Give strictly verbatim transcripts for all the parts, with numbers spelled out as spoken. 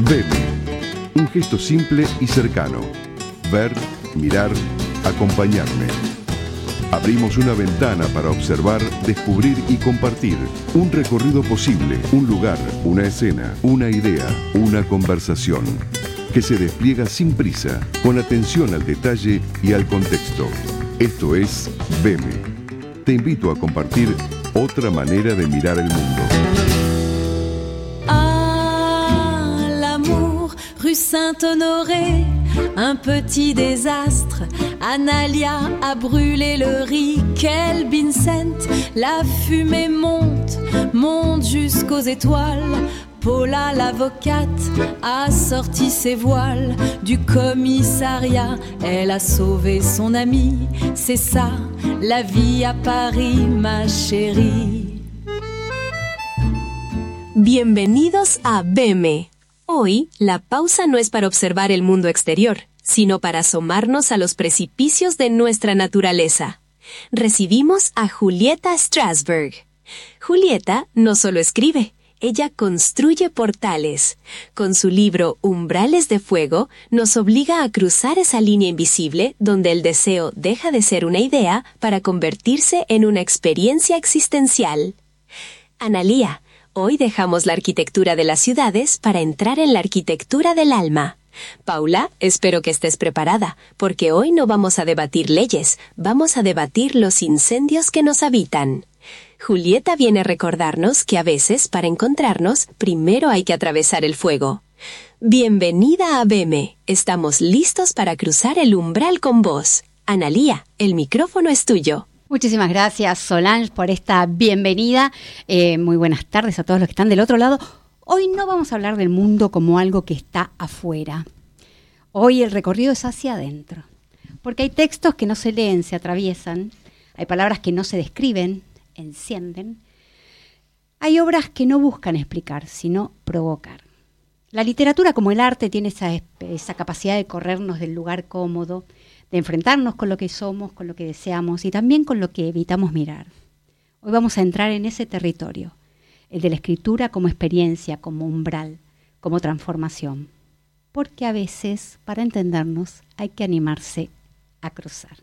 Veme. Un gesto simple y cercano. Ver, mirar, acompañarme. Abrimos una ventana para observar, descubrir y compartir. Un recorrido posible, un lugar, una escena, una idea, una conversación. Que se despliega sin prisa, con atención al detalle y al contexto. Esto es Veme. Te invito a compartir otra manera de mirar el mundo. Ah, l'amour, rue Saint-Honoré, un petit désastre. Analia a brûlé le riz, quel Vincent. La fumée monte, monte jusqu'aux étoiles. Paula, l'avocate, a sorti ses voiles du commissariat. Elle a sauvé son ami, c'est ça, la vie à Paris, ma chérie. Bienvenidos a Veme. Hoy, la pausa no es para observar el mundo exterior, sino para asomarnos a los precipicios de nuestra naturaleza. Recibimos a Julieta Strasberg. Julieta no solo escribe, ella construye portales. Con su libro Umbrales de Fuego, nos obliga a cruzar esa línea invisible donde el deseo deja de ser una idea para convertirse en una experiencia existencial. Analía, hoy dejamos la arquitectura de las ciudades para entrar en la arquitectura del alma. Paula, espero que estés preparada, porque hoy no vamos a debatir leyes, vamos a debatir los incendios que nos habitan. Julieta viene a recordarnos que a veces, para encontrarnos, primero hay que atravesar el fuego. Bienvenida a Veme. Estamos listos para cruzar el umbral con vos. Analía, el micrófono es tuyo. Muchísimas gracias, Solange, por esta bienvenida. Eh, muy buenas tardes a todos los que están del otro lado. Hoy no vamos a hablar del mundo como algo que está afuera. Hoy el recorrido es hacia adentro. Porque hay textos que no se leen, se atraviesan. Hay palabras que no se describen, encienden. Hay obras que no buscan explicar, sino provocar. La literatura, como el arte, tiene esa, esa capacidad de corrernos del lugar cómodo, de enfrentarnos con lo que somos, con lo que deseamos y también con lo que evitamos mirar. Hoy vamos a entrar en ese territorio, el de la escritura como experiencia, como umbral, como transformación. Porque a veces, para entendernos, hay que animarse a cruzar.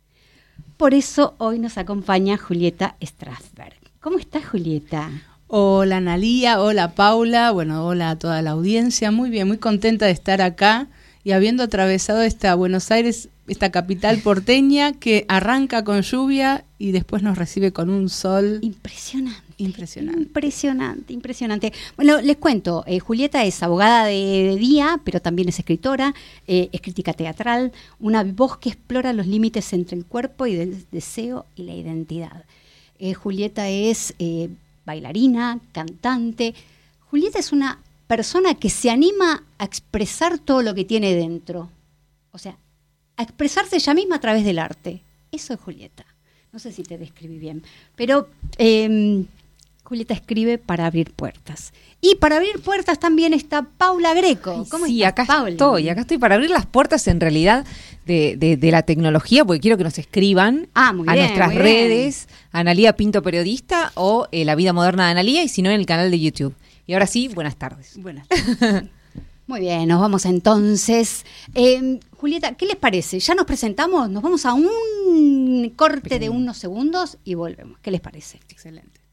Por eso hoy nos acompaña Julieta Strasberg. ¿Cómo estás, Julieta? Hola, Analía, hola, Paula, bueno, hola a toda la audiencia. Muy bien, muy contenta de estar acá y habiendo atravesado esta Buenos Aires, esta capital porteña que arranca con lluvia y después nos recibe con un sol impresionante. Impresionante. Impresionante, impresionante. Bueno, les cuento, eh, Julieta es abogada de, de día, pero también es escritora, eh, es crítica teatral, una voz que explora los límites entre el cuerpo y el deseo y la identidad. Eh, Julieta es eh, bailarina, cantante. Julieta es una persona que se anima a expresar todo lo que tiene dentro. O sea, a expresarse ella misma a través del arte. Eso es Julieta. No sé si te describí bien, pero eh, Julieta escribe para abrir puertas. Y para abrir puertas también está Paula Greco. ¿Cómo sí, estás, acá Paula? estoy, acá estoy para abrir las puertas en realidad de, de, de la tecnología, porque quiero que nos escriban ah, muy a bien, nuestras redes, Analía Pinto Periodista o eh, La Vida Moderna de Analía, y si no en el canal de YouTube. Y ahora sí, buenas tardes. Buenas tardes. Muy bien, nos vamos entonces. Eh, Julieta, ¿qué les parece? Ya nos presentamos, nos vamos a un corte Pequeño. de unos segundos y volvemos. ¿Qué les parece? Excelente.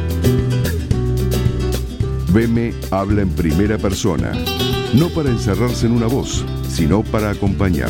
Veme habla en primera persona, no para encerrarse en una voz, sino para acompañar.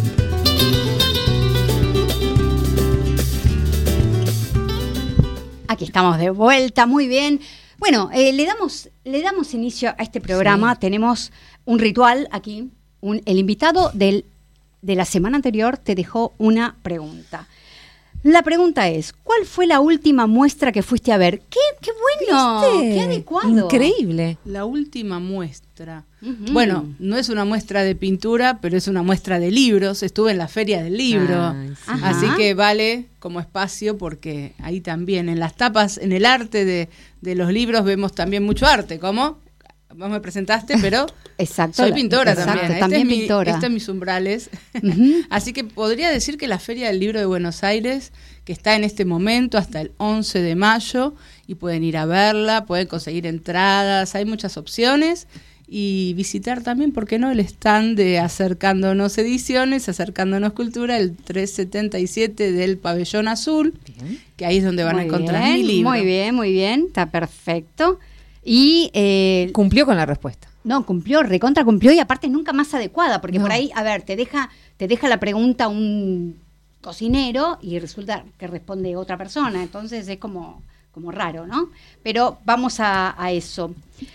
Aquí estamos de vuelta, muy bien. Bueno, eh, le damos le damos inicio a este programa. Sí. Tenemos un ritual aquí. Un, el invitado del, de la semana anterior te dejó una pregunta. La pregunta es, ¿cuál fue la última muestra que fuiste a ver? ¡Qué, qué bueno! ¿Viste? ¡Qué adecuado! Increíble. La última muestra. Uh-huh. Bueno, no es una muestra de pintura, pero es una muestra de libros. Estuve en la Feria del Libro. Ay, sí. Así que vale como espacio porque ahí también, en las tapas, en el arte de, de los libros, vemos también mucho arte. ¿Cómo? Vos me presentaste, pero exacto, soy pintora exacto, también. también este pintora. Es mi, este es mis umbrales. Uh-huh. Así que podría decir que la Feria del Libro de Buenos Aires, que está en este momento hasta el once de mayo, y pueden ir a verla, pueden conseguir entradas, hay muchas opciones. y visitar también, ¿por qué no?, el stand de Acercándonos Ediciones, Acercándonos Cultura, el trescientos setenta y siete del Pabellón Azul, bien, que ahí es donde van muy a encontrar bien, mi libro. Muy bien, muy bien, está perfecto. Y eh, cumplió con la respuesta. No, cumplió, recontra cumplió, y aparte nunca más adecuada, porque no. por ahí, a ver, te deja, te deja la pregunta un cocinero y resulta que responde otra persona, entonces es como, como raro, ¿no? Pero vamos a, a eso.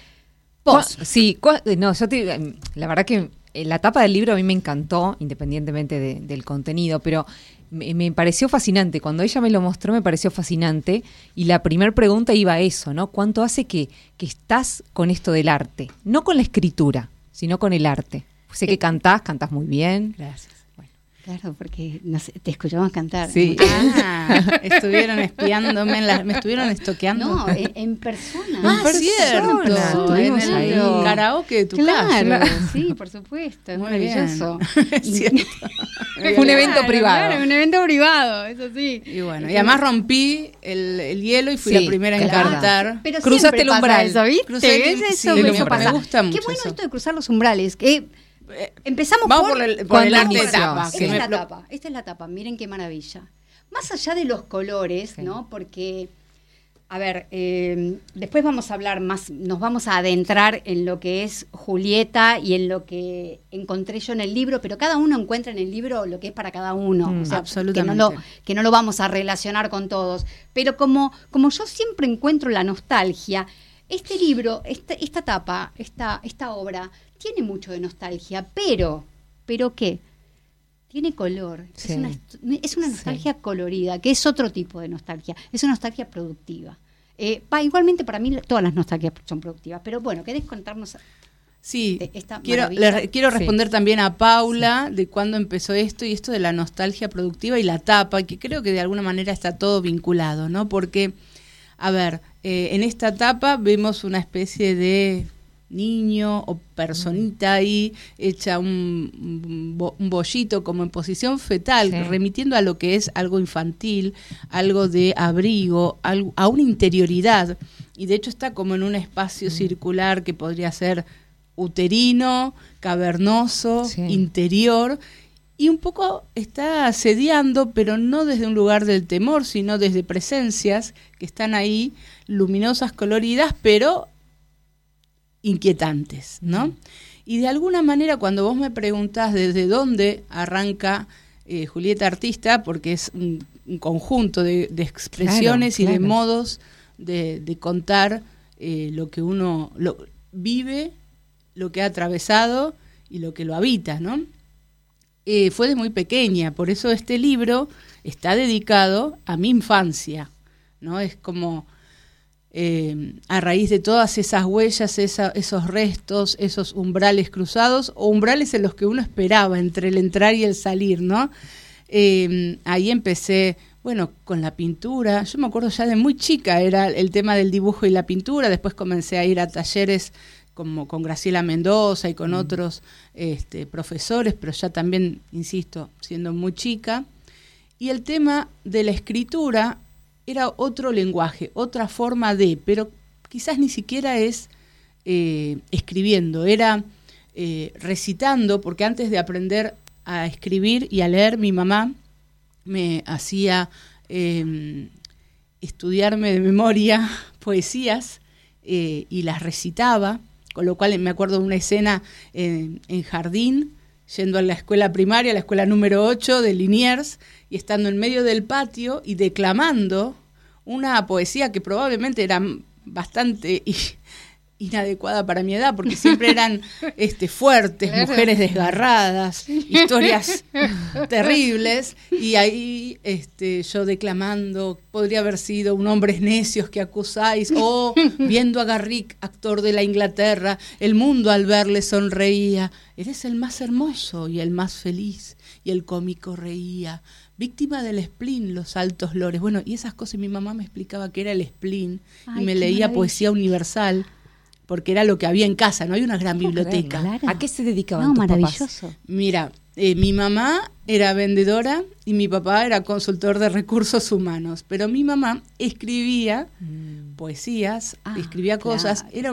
Vos. Sí, no, yo te, la verdad que la tapa del libro a mí me encantó, independientemente de, del contenido, pero me, me pareció fascinante. Cuando ella me lo mostró me pareció fascinante, y la primera pregunta iba a eso, ¿no? ¿Cuánto hace que, que estás con esto del arte? No con la escritura, sino con el arte. Sé que cantás, cantás muy bien. Gracias. Claro, porque no sé, te escuchamos cantar. Sí. Ah, estuvieron espiándome, en la, me estuvieron estoqueando. No, en, en persona. Ah, en cierto. Estuvimos en ahí. el karaoke de tu claro, casa. Sí, por supuesto, es muy maravilloso. Es cierto. Fue un evento claro, privado. Claro, un evento privado, eso sí. Y bueno, y además rompí el, el hielo y fui sí, la primera en claro. cantar. Pero cruzaste el umbral. Eso, ¿viste? Crucé el, eso sí, me, me, pasa. me gusta mucho. Qué bueno eso. esto de cruzar los umbrales. Que empezamos Vamos por, por el, por el arte de tapa. Esta Que es me la plo- tapa, esta es la tapa, miren qué maravilla. Más allá de los colores, sí. ¿no? Porque, a ver, eh, después vamos a hablar más, nos vamos a adentrar en lo que es Julieta y en lo que encontré yo en el libro, pero cada uno encuentra en el libro lo que es para cada uno. Mm, o sea, absolutamente. Que no, lo, que no lo vamos a relacionar con todos. Pero como, como yo siempre encuentro la nostalgia, este libro, esta, esta tapa, esta, esta obra, tiene mucho de nostalgia, pero, ¿pero qué? Tiene color, Sí. es una, es una nostalgia sí. colorida, que es otro tipo de nostalgia, es una nostalgia productiva. Eh, pa, igualmente para mí todas las nostalgias son productivas, pero bueno, ¿querés contarnos? Sí, esta quiero, le, quiero responder sí. también a Paula sí. de cuándo empezó esto y esto de la nostalgia productiva y la tapa, que creo que de alguna manera está todo vinculado, ¿no? Porque, a ver, eh, en esta tapa vemos una especie de niño o personita ahí hecha un, un, bo, un bollito como en posición fetal, sí. remitiendo a lo que es algo infantil, algo de abrigo, algo, a una interioridad, y de hecho está como en un espacio mm. circular que podría ser uterino, cavernoso, sí. interior, y un poco está asediando, pero no desde un lugar del temor, sino desde presencias que están ahí, luminosas, coloridas, pero inquietantes, ¿no? Y de alguna manera, cuando vos me preguntás desde dónde arranca eh, Julieta Artista, porque es un, un conjunto de, de expresiones claro, y claro. de modos de, de contar eh, lo que uno lo, vive, lo que ha atravesado y lo que lo habita, ¿no? Eh, fue de muy pequeña, por eso este libro está dedicado a mi infancia, ¿no? Es como eh, a raíz de todas esas huellas, esa, esos restos, esos umbrales cruzados, o umbrales en los que uno esperaba entre el entrar y el salir, ¿no? Eh, ahí empecé, bueno, con la pintura. Yo me acuerdo ya de muy chica, era el tema del dibujo y la pintura. Después comencé a ir a talleres como con Graciela Mendoza y con mm. otros este, profesores, pero ya también, insisto, siendo muy chica. Y el tema de la escritura era otro lenguaje, otra forma de, pero quizás ni siquiera es eh, escribiendo, era eh, recitando, porque antes de aprender a escribir y a leer, mi mamá me hacía eh, estudiarme de memoria poesías eh, y las recitaba, con lo cual me acuerdo de una escena en, en jardín, yendo a la escuela primaria, la escuela número ocho de Liniers, y estando en medio del patio y declamando una poesía que probablemente era bastante inadecuada para mi edad, porque siempre eran este, fuertes, claro. mujeres desgarradas, historias terribles, y ahí este, yo declamando, podría haber sido un hombres necios que acusáis, o viendo a Garrick, actor de la Inglaterra, el mundo al verle sonreía, eres el más hermoso y el más feliz, y el cómico reía, víctima del spleen, los altos lores. Bueno, y esas cosas mi mamá me explicaba que era el spleen, Ay, y me leía maravilla. Poesía universal, porque era lo que había en casa, no hay una gran biblioteca. Creer, claro. ¿A qué se dedicaban no, tus maravilloso. papás? Mira, eh, mi mamá era vendedora y mi papá era consultor de recursos humanos, pero mi mamá escribía mm. poesías, ah, escribía claro. cosas, era una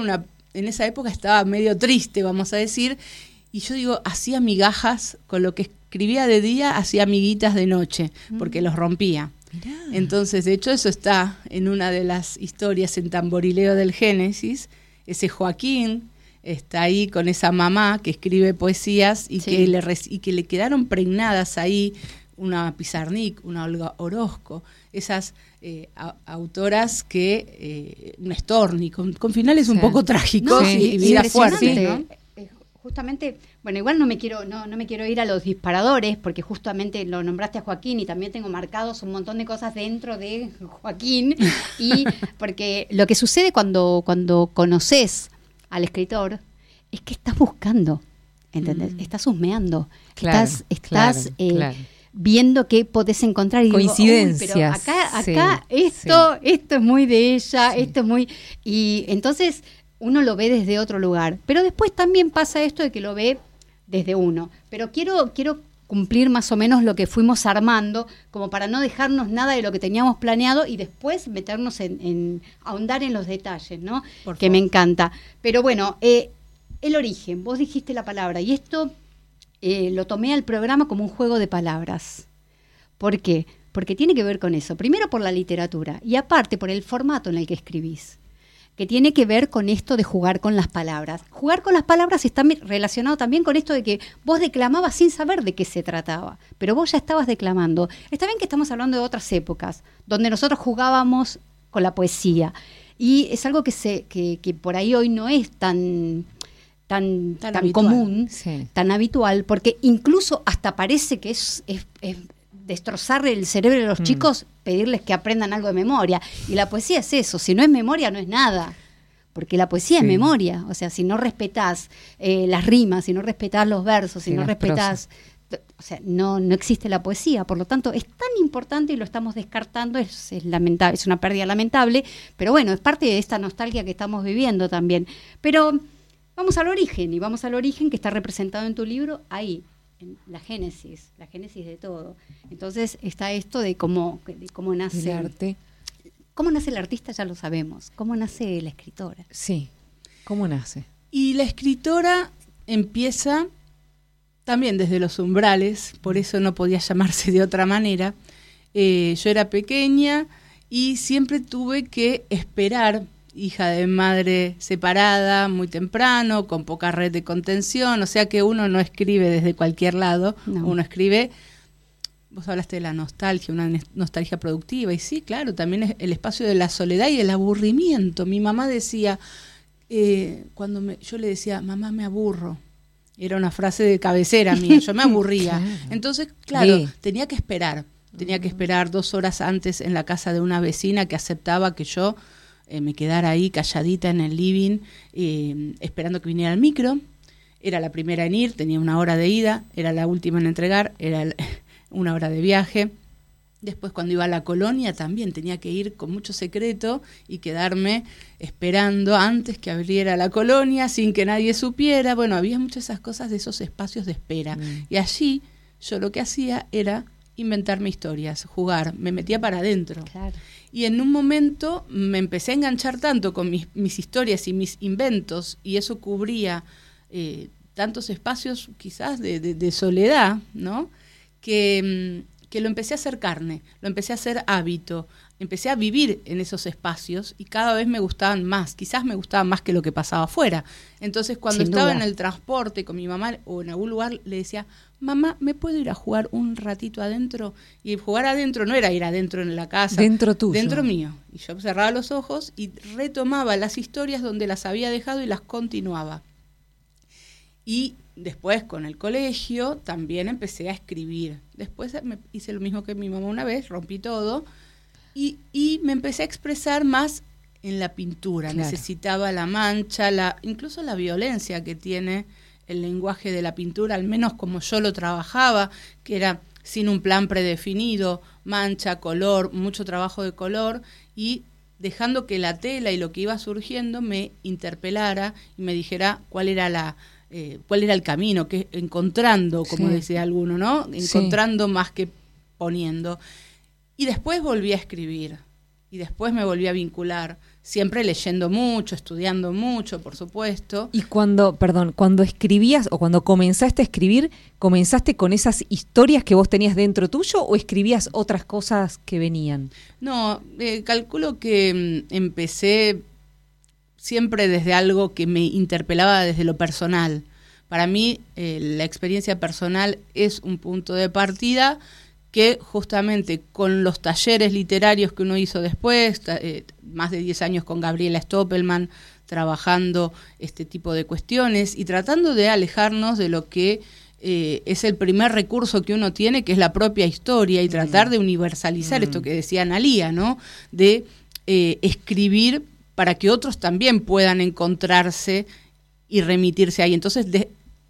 en esa época estaba medio triste, vamos a decir, y yo digo, hacía migajas con lo que escribía de día, hacía miguitas de noche, porque los rompía. Mirá. Entonces, de hecho, eso está en una de las historias en Tamborileo del Génesis, ese Joaquín está ahí con esa mamá que escribe poesías y, sí. que, le, y que le quedaron pregnadas ahí una Pizarnik, una Olga Orozco, esas eh, a, autoras que, eh, un Storni, con, con finales sí. un poco trágicos no, y, y vida fuerte, ¿no? Eh, justamente, bueno, igual no me quiero no, no me quiero ir a los disparadores, porque justamente lo nombraste a Joaquín y también tengo marcados un montón de cosas dentro de Joaquín, y porque lo que sucede cuando, cuando conoces al escritor es que estás buscando, ¿entendés? Mm. Estás husmeando, claro, estás, estás claro, eh, claro. viendo qué podés encontrar y coincidencias. Digo, pero acá, acá sí, esto, sí. esto es muy de ella, sí. esto es muy, y entonces uno lo ve desde otro lugar, pero después también pasa esto de que lo ve desde uno. Pero quiero, quiero cumplir más o menos lo que fuimos armando, como para no dejarnos nada de lo que teníamos planeado y después meternos en, en ahondar en los detalles, ¿no? Por que favor. Me encanta. Pero bueno, eh, el origen, vos dijiste la palabra, y esto eh, lo tomé al programa como un juego de palabras. ¿Por qué? Porque tiene que ver con eso. Primero por la literatura y aparte por el formato en el que escribís, que tiene que ver con esto de jugar con las palabras. Jugar con las palabras está relacionado también con esto de que vos declamabas sin saber de qué se trataba, pero vos ya estabas declamando. Está bien que estamos hablando de otras épocas, donde nosotros jugábamos con la poesía, y es algo que, se, que, que por ahí hoy no es tan, tan, tan, tan común, sí. tan habitual, porque incluso hasta parece que es... es, es destrozar el cerebro de los mm. chicos, pedirles que aprendan algo de memoria. Y la poesía es eso, si no es memoria no es nada, porque la poesía sí. es memoria. O sea, si no respetás eh, las rimas, si no respetás los versos, si sí, no respetás, prosa. o sea, no, no existe la poesía. Por lo tanto, es tan importante y lo estamos descartando, es, es lamentable, es una pérdida lamentable, pero bueno, es parte de esta nostalgia que estamos viviendo también. Pero vamos al origen, y vamos al origen que está representado en tu libro ahí. La génesis, la génesis de todo. Entonces está esto de cómo, de cómo nace el arte. Cómo nace el artista ya lo sabemos. Cómo nace la escritora. Sí, cómo nace. Y la escritora empieza también desde los umbrales, por eso no podía llamarse de otra manera. Eh, yo era pequeña y siempre tuve que esperar, hija de madre separada, muy temprano, con poca red de contención, o sea que uno no escribe desde cualquier lado, no. uno escribe, vos hablaste de la nostalgia, una nostalgia productiva, y sí, claro, también es el espacio de la soledad y el aburrimiento. Mi mamá decía, eh, cuando me, yo le decía, mamá, me aburro, era una frase de cabecera mía, yo me aburría, claro. entonces, claro, sí. tenía que esperar, tenía que esperar dos horas antes en la casa de una vecina que aceptaba que yo Eh, me quedara ahí calladita en el living, eh, esperando que viniera el micro. Era la primera en ir, tenía una hora de ida, era la última en entregar, era el, una hora de viaje. Después, cuando iba a la colonia, también tenía que ir con mucho secreto y quedarme esperando antes que abriera la colonia, sin que nadie supiera. Bueno, había muchas esas cosas de esos espacios de espera. Mm. Y allí, yo lo que hacía era inventarme historias, jugar, me metía para adentro. Claro. Y en un momento me empecé a enganchar tanto con mis, mis historias y mis inventos, y eso cubría eh, tantos espacios quizás de, de, de soledad, ¿no? Que, que lo empecé a hacer carne, lo empecé a hacer hábito, empecé a vivir en esos espacios y cada vez me gustaban más, quizás me gustaban más que lo que pasaba afuera. Entonces cuando Sin estaba duda. en el transporte con mi mamá o en algún lugar le decía, mamá, ¿me puedo ir a jugar un ratito adentro? Y jugar adentro no era ir adentro en la casa. Dentro tuyo. Dentro mío. Y yo cerraba los ojos y retomaba las historias donde las había dejado y las continuaba. Y después con el colegio también empecé a escribir. Después me hice lo mismo que mi mamá una vez, rompí todo y, y me empecé a expresar más en la pintura. Claro. Necesitaba la mancha, la, incluso la violencia que tiene el lenguaje de la pintura, al menos como yo lo trabajaba, que era sin un plan predefinido, mancha, color, mucho trabajo de color, y dejando que la tela y lo que iba surgiendo me interpelara y me dijera cuál era la eh, cuál era el camino, que encontrando, como sí. decía alguno, ¿no? Encontrando sí. más que poniendo. Y después volví a escribir. y después me volví a vincular, siempre leyendo mucho, estudiando mucho, por supuesto. Y cuando, perdón, cuando escribías o cuando comenzaste a escribir, ¿comenzaste con esas historias que vos tenías dentro tuyo o escribías otras cosas que venían? No, eh, calculo que mm, empecé siempre desde algo que me interpelaba desde lo personal. Para mí, eh, la experiencia personal es un punto de partida que justamente con los talleres literarios que uno hizo después, eh, más de diez años con Gabriela Stoppelman, trabajando este tipo de cuestiones y tratando de alejarnos de lo que eh, es el primer recurso que uno tiene, que es la propia historia, y tratar de universalizar mm. esto que decía Analía, ¿no? De eh, escribir para que otros también puedan encontrarse y remitirse ahí. Entonces, de,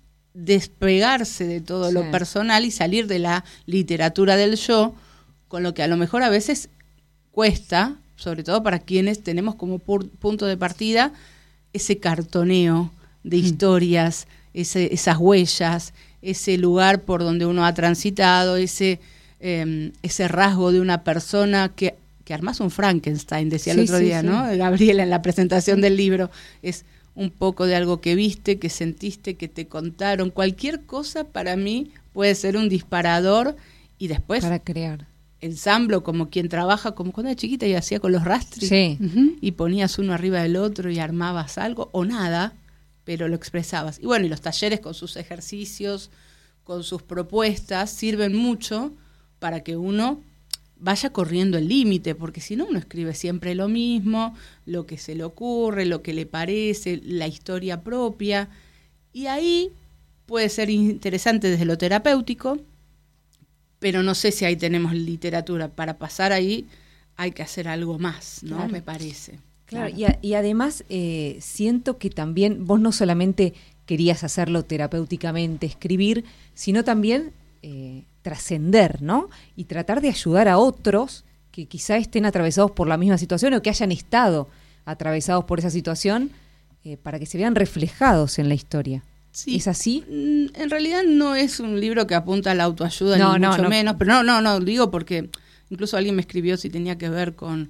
despegarse de todo sí. lo personal y salir de la literatura del yo, con lo que a lo mejor a veces cuesta, sobre todo para quienes tenemos como pur- punto de partida ese cartoneo de mm. historias, ese, esas huellas, ese lugar por donde uno ha transitado, ese, eh, ese rasgo de una persona que, que armás un Frankenstein, decía sí, el otro sí, día, sí. ¿no? Gabriela en la presentación mm. del libro, es un poco de algo que viste, que sentiste, que te contaron. Cualquier cosa para mí puede ser un disparador y después para crear. Ensamblo como quien trabaja, como cuando era chiquita y hacía con los rastris sí. uh-huh. y ponías uno arriba del otro y armabas algo o nada, pero lo expresabas. Y bueno, y los talleres con sus ejercicios, con sus propuestas, sirven mucho para que uno vaya corriendo el límite, porque si no uno escribe siempre lo mismo, lo que se le ocurre, lo que le parece, la historia propia, y ahí puede ser interesante desde lo terapéutico, pero no sé si ahí tenemos literatura. Para pasar ahí hay que hacer algo más, ¿no? Claro. Me parece. Claro, y, a, y además eh, siento que también vos no solamente querías hacerlo terapéuticamente, escribir, sino también Eh, trascender, ¿no? Y tratar de ayudar a otros que quizá estén atravesados por la misma situación o que hayan estado atravesados por esa situación eh, para que se vean reflejados en la historia. Sí. ¿Es así? En realidad no es un libro que apunta a la autoayuda, no, ni no, mucho no. menos, pero no, no, no, digo porque incluso alguien me escribió si tenía que ver con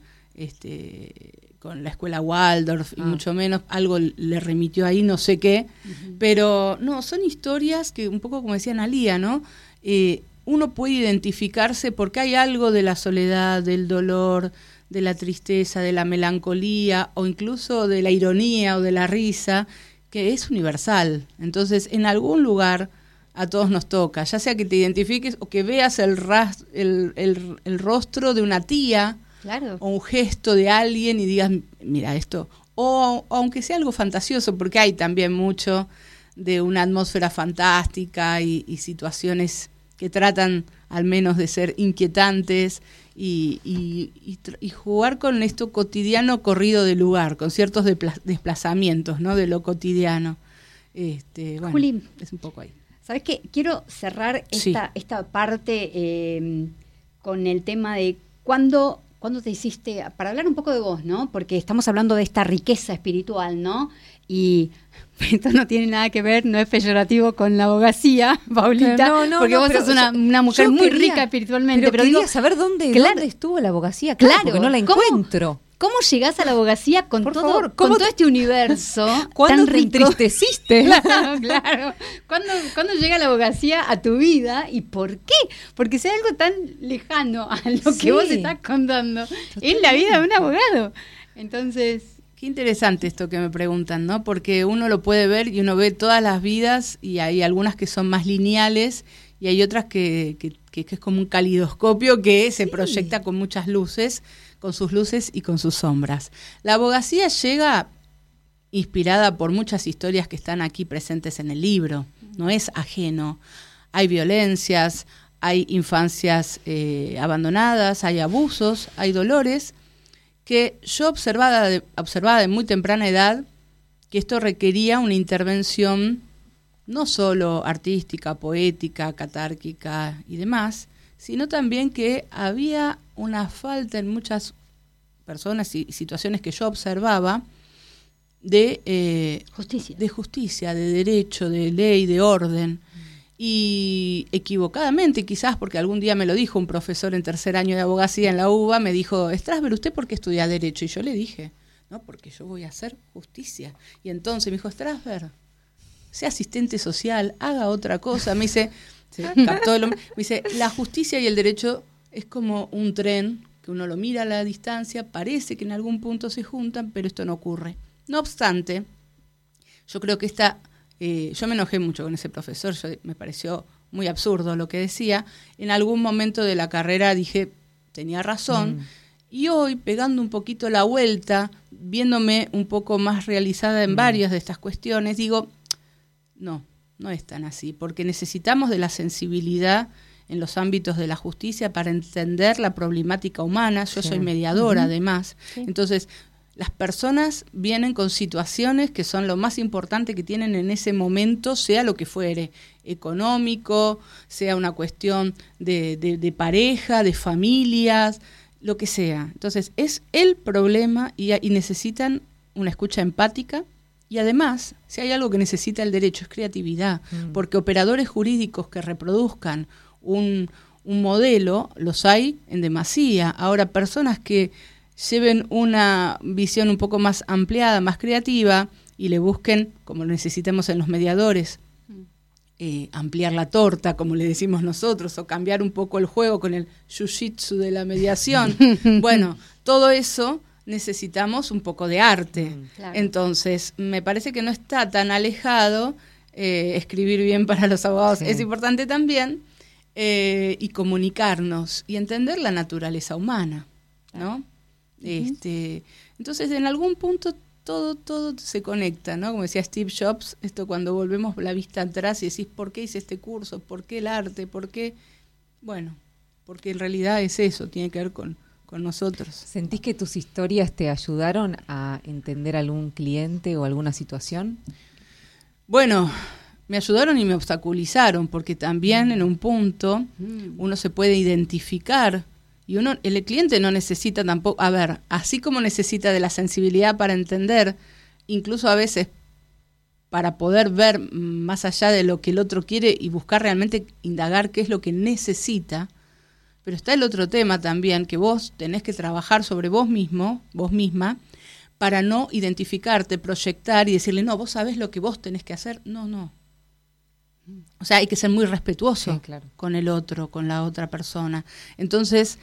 este con la escuela Waldorf y ah. mucho menos, algo le remitió ahí, no sé qué, uh-huh. pero no, son historias que un poco como decía Analía, ¿no? Eh, uno puede identificarse porque hay algo de la soledad, del dolor, de la tristeza, de la melancolía o incluso de la ironía o de la risa, que es universal. Entonces, en algún lugar a todos nos toca, ya sea que te identifiques o que veas el, ras, el, el, el rostro de una tía claro. o un gesto de alguien y digas, mira esto, o, o aunque sea algo fantasioso, porque hay también mucho de una atmósfera fantástica y, y situaciones que tratan al menos de ser inquietantes y, y, y, y jugar con esto cotidiano corrido de lugar, con ciertos depla- desplazamientos, ¿no? De lo cotidiano. Este, bueno, Juli, es un poco ahí. ¿Sabes qué? Quiero cerrar esta, sí. esta parte eh, con el tema de cuándo, cuándo te hiciste, para hablar un poco de vos, ¿no? Porque estamos hablando de esta riqueza espiritual, ¿no? Y esto no tiene nada que ver, no es peyorativo con la abogacía, Paulita, no, no, porque no, vos sos una, una mujer muy quería, rica espiritualmente. Pero, pero quería digo, saber dónde, claro, dónde estuvo la abogacía, claro, claro porque no la encuentro. ¿Cómo, cómo llegás a la abogacía con, Por todo, favor, con te, todo este universo ¿cuándo tan te rico? entristeciste? Claro, claro. ¿Cuándo, ¿Cuándo llega la abogacía a tu vida y por qué? Porque sea algo tan lejano a lo sí. que vos estás contando. Totalmente. Es la vida de un abogado. Entonces... Qué interesante esto que me preguntan, ¿no? Porque uno lo puede ver y uno ve todas las vidas y hay algunas que son más lineales y hay otras que, que, que, que es como un calidoscopio que se sí. proyecta con muchas luces, con sus luces y con sus sombras. La abogacía llega inspirada por muchas historias que están aquí presentes en el libro, no es ajeno. Hay violencias, hay infancias eh, abandonadas, hay abusos, hay dolores, que yo observaba de, observaba de muy temprana edad que esto requería una intervención no solo artística, poética, catárquica y demás, sino también que había una falta en muchas personas y situaciones que yo observaba de, eh, justicia. de justicia, de derecho, de ley, de orden. y equivocadamente quizás, porque algún día me lo dijo un profesor en tercer año de abogacía en la UBA, me dijo, Strasberg, ¿usted por qué estudia Derecho? Y yo le dije, no, porque yo voy a hacer justicia. Y entonces me dijo, Strasberg, sea asistente social, haga otra cosa. Me dice, se captó lo, me dice, la justicia y el derecho es como un tren, que uno lo mira a la distancia, parece que en algún punto se juntan, pero esto no ocurre. No obstante, yo creo que esta... Eh, yo me enojé mucho con ese profesor, yo, me pareció muy absurdo lo que decía. En algún momento de la carrera dije, tenía razón. Mm. Y hoy, pegando un poquito la vuelta, viéndome un poco más realizada en mm. varias de estas cuestiones, digo, no, no es tan así, porque necesitamos de la sensibilidad en los ámbitos de la justicia para entender la problemática humana. Yo sí. soy mediadora, uh-huh. además. Sí. Entonces, las personas vienen con situaciones que son lo más importante que tienen en ese momento, sea lo que fuere, económico, sea una cuestión de, de, de pareja, de familias, lo que sea. Entonces, es el problema y, y necesitan una escucha empática y además, si hay algo que necesita el derecho es creatividad, mm. porque operadores jurídicos que reproduzcan un, un modelo, los hay en demasía. Ahora, personas que lleven una visión un poco más ampliada, más creativa, y le busquen, como lo necesitamos en los mediadores, eh, ampliar la torta, como le decimos nosotros, o cambiar un poco el juego con el jiu-jitsu de la mediación. Bueno, todo eso necesitamos un poco de arte. Claro. Entonces, me parece que no está tan alejado eh, escribir bien para los abogados. Sí. Es importante también eh, y comunicarnos y entender la naturaleza humana, ¿no? Este, entonces en algún punto todo todo se conecta, ¿no? Como decía Steve Jobs, esto cuando volvemos la vista atrás y decís, ¿por qué hice este curso? ¿Por qué el arte? ¿Por qué? Bueno, porque en realidad es eso, tiene que ver con, con nosotros. ¿Sentís que tus historias te ayudaron a entender algún cliente o alguna situación? Bueno, me ayudaron y me obstaculizaron, porque también mm. en un punto mm. uno se puede identificar. Y uno, el cliente no necesita tampoco, a ver, así como necesita de la sensibilidad para entender, incluso a veces para poder ver más allá de lo que el otro quiere y buscar realmente indagar qué es lo que necesita, pero está el otro tema también, que vos tenés que trabajar sobre vos mismo, vos misma, para no identificarte, proyectar y decirle, no, vos sabés lo que vos tenés que hacer. No, no. O sea, hay que ser muy respetuoso sí, claro. con el otro, con la otra persona. Entonces,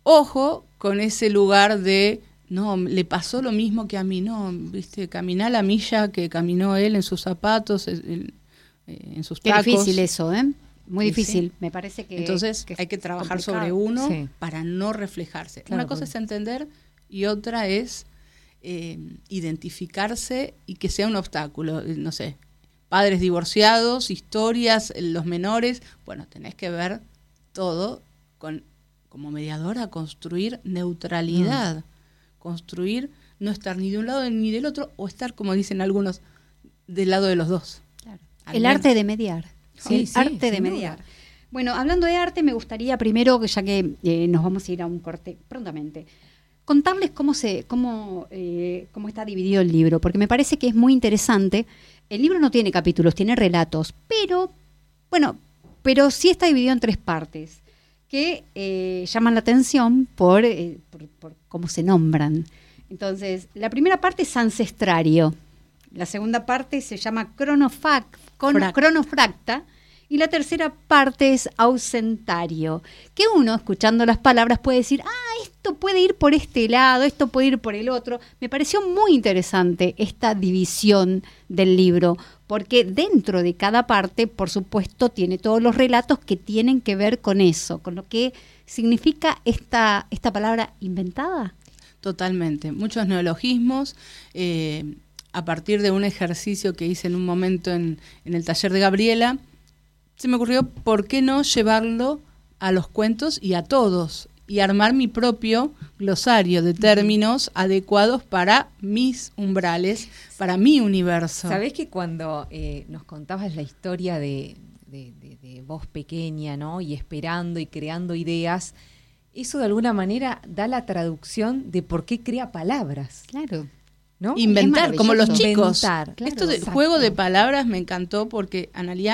ojo con ese lugar de, no, le pasó lo mismo que a mí, no, viste, caminá la milla que caminó él en sus zapatos, en, en sus tacos. Qué difícil eso, ¿eh? Muy sí, difícil, sí. me parece que Entonces, que hay que trabajar complicado. sobre uno sí. para no reflejarse. Claro, Una cosa porque... es entender y otra es eh, identificarse y que sea un obstáculo, no sé. Padres divorciados, historias, los menores, bueno, tenés que ver todo con, como mediadora, construir neutralidad, mm. construir, no estar ni de un lado ni del otro, o estar, como dicen algunos, del lado de los dos. Claro. El menos. arte de mediar. Sí, el sí, arte de mediar. Duda. Bueno, hablando de arte, me gustaría primero, ya que eh, nos vamos a ir a un corte prontamente, contarles cómo se, cómo, eh, cómo está dividido el libro, porque me parece que es muy interesante. El libro no tiene capítulos, tiene relatos, pero, bueno, pero sí está dividido en tres partes que eh, llaman la atención por, eh, por, por cómo se nombran. Entonces, la primera parte es ancestrario, la segunda parte se llama cronofac, con, cronofracta, y la tercera parte es ausentario, que uno, escuchando las palabras, puede decir, ah, esto puede ir por este lado, esto puede ir por el otro. Me pareció muy interesante esta división del libro, porque dentro de cada parte, por supuesto, tiene todos los relatos que tienen que ver con eso, con lo que significa esta, esta palabra inventada. Totalmente, muchos neologismos, eh, a partir de un ejercicio que hice en un momento en, en el taller de Gabriela, se me ocurrió, ¿por qué no llevarlo a los cuentos y a todos? Y armar mi propio glosario de términos uh-huh. adecuados para mis umbrales, para mi universo. ¿Sabés que cuando eh, nos contabas la historia de, de, de, de vos pequeña, ¿no? Y esperando y creando ideas, eso de alguna manera da la traducción de por qué crea palabras. Claro. ¿No? Inventar, como los chicos. Inventar, claro, Esto del juego de palabras me encantó porque, Analía,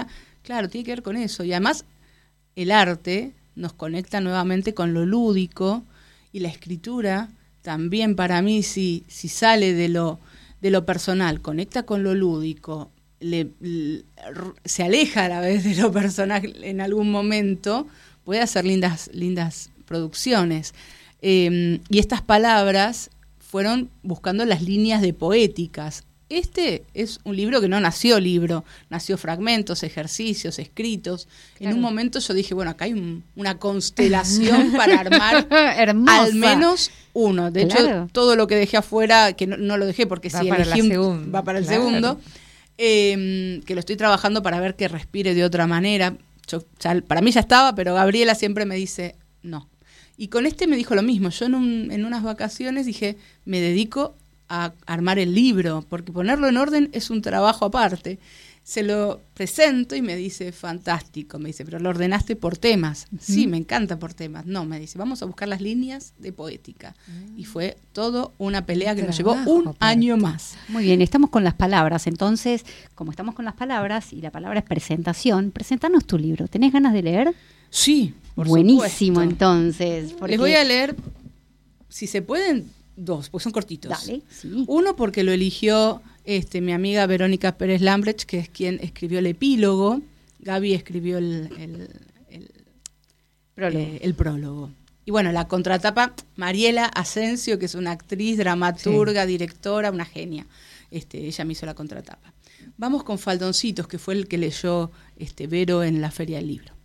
Claro, tiene que ver con eso. Y además el arte nos conecta nuevamente con lo lúdico, y la escritura también para mí, si, si sale de lo, de lo personal, conecta con lo lúdico, le, le, se aleja a la vez de lo personal en algún momento, puede hacer lindas, lindas producciones. Eh, y estas palabras fueron buscando las líneas de poéticas. Este es un libro que no nació libro, nació fragmentos, ejercicios, escritos. Claro. En un momento yo dije, bueno, acá hay un, una constelación para armar al menos uno. De claro. hecho, todo lo que dejé afuera, que no, no lo dejé porque va si elegí un, segun, va para el claro. segundo, eh, que lo estoy trabajando para ver que respire de otra manera. Yo, ya, para mí ya estaba, pero Gabriela siempre me dice, no. Y con este me dijo lo mismo. Yo en, un, en unas vacaciones dije, me dedico a armar el libro, porque ponerlo en orden es un trabajo aparte. Se lo presento y me dice, fantástico, me dice, pero lo ordenaste por temas. Uh-huh. Sí, me encanta por temas. No, me dice, vamos a buscar las líneas de poética. Uh-huh. Y fue todo una pelea que nos llevó un aparte. año más. Muy bien, estamos con las palabras. Entonces, como estamos con las palabras, y la palabra es presentación, presentanos tu libro. ¿Tenés ganas de leer? Sí, por Buenísimo, supuesto. Entonces. Porque... Les voy a leer, si se pueden, dos, porque son cortitos. Dale, sí. Uno porque lo eligió este, mi amiga Verónica Pérez Lambrecht, que es quien escribió el epílogo. Gaby escribió el, el, el, prólogo. Eh, el prólogo. Y bueno, la contratapa, Mariela Asensio, que es una actriz, dramaturga, sí. directora, una genia. Este, ella me hizo la contratapa. Vamos con Faldoncitos, que fue el que leyó este, Vero en la Feria del Libro.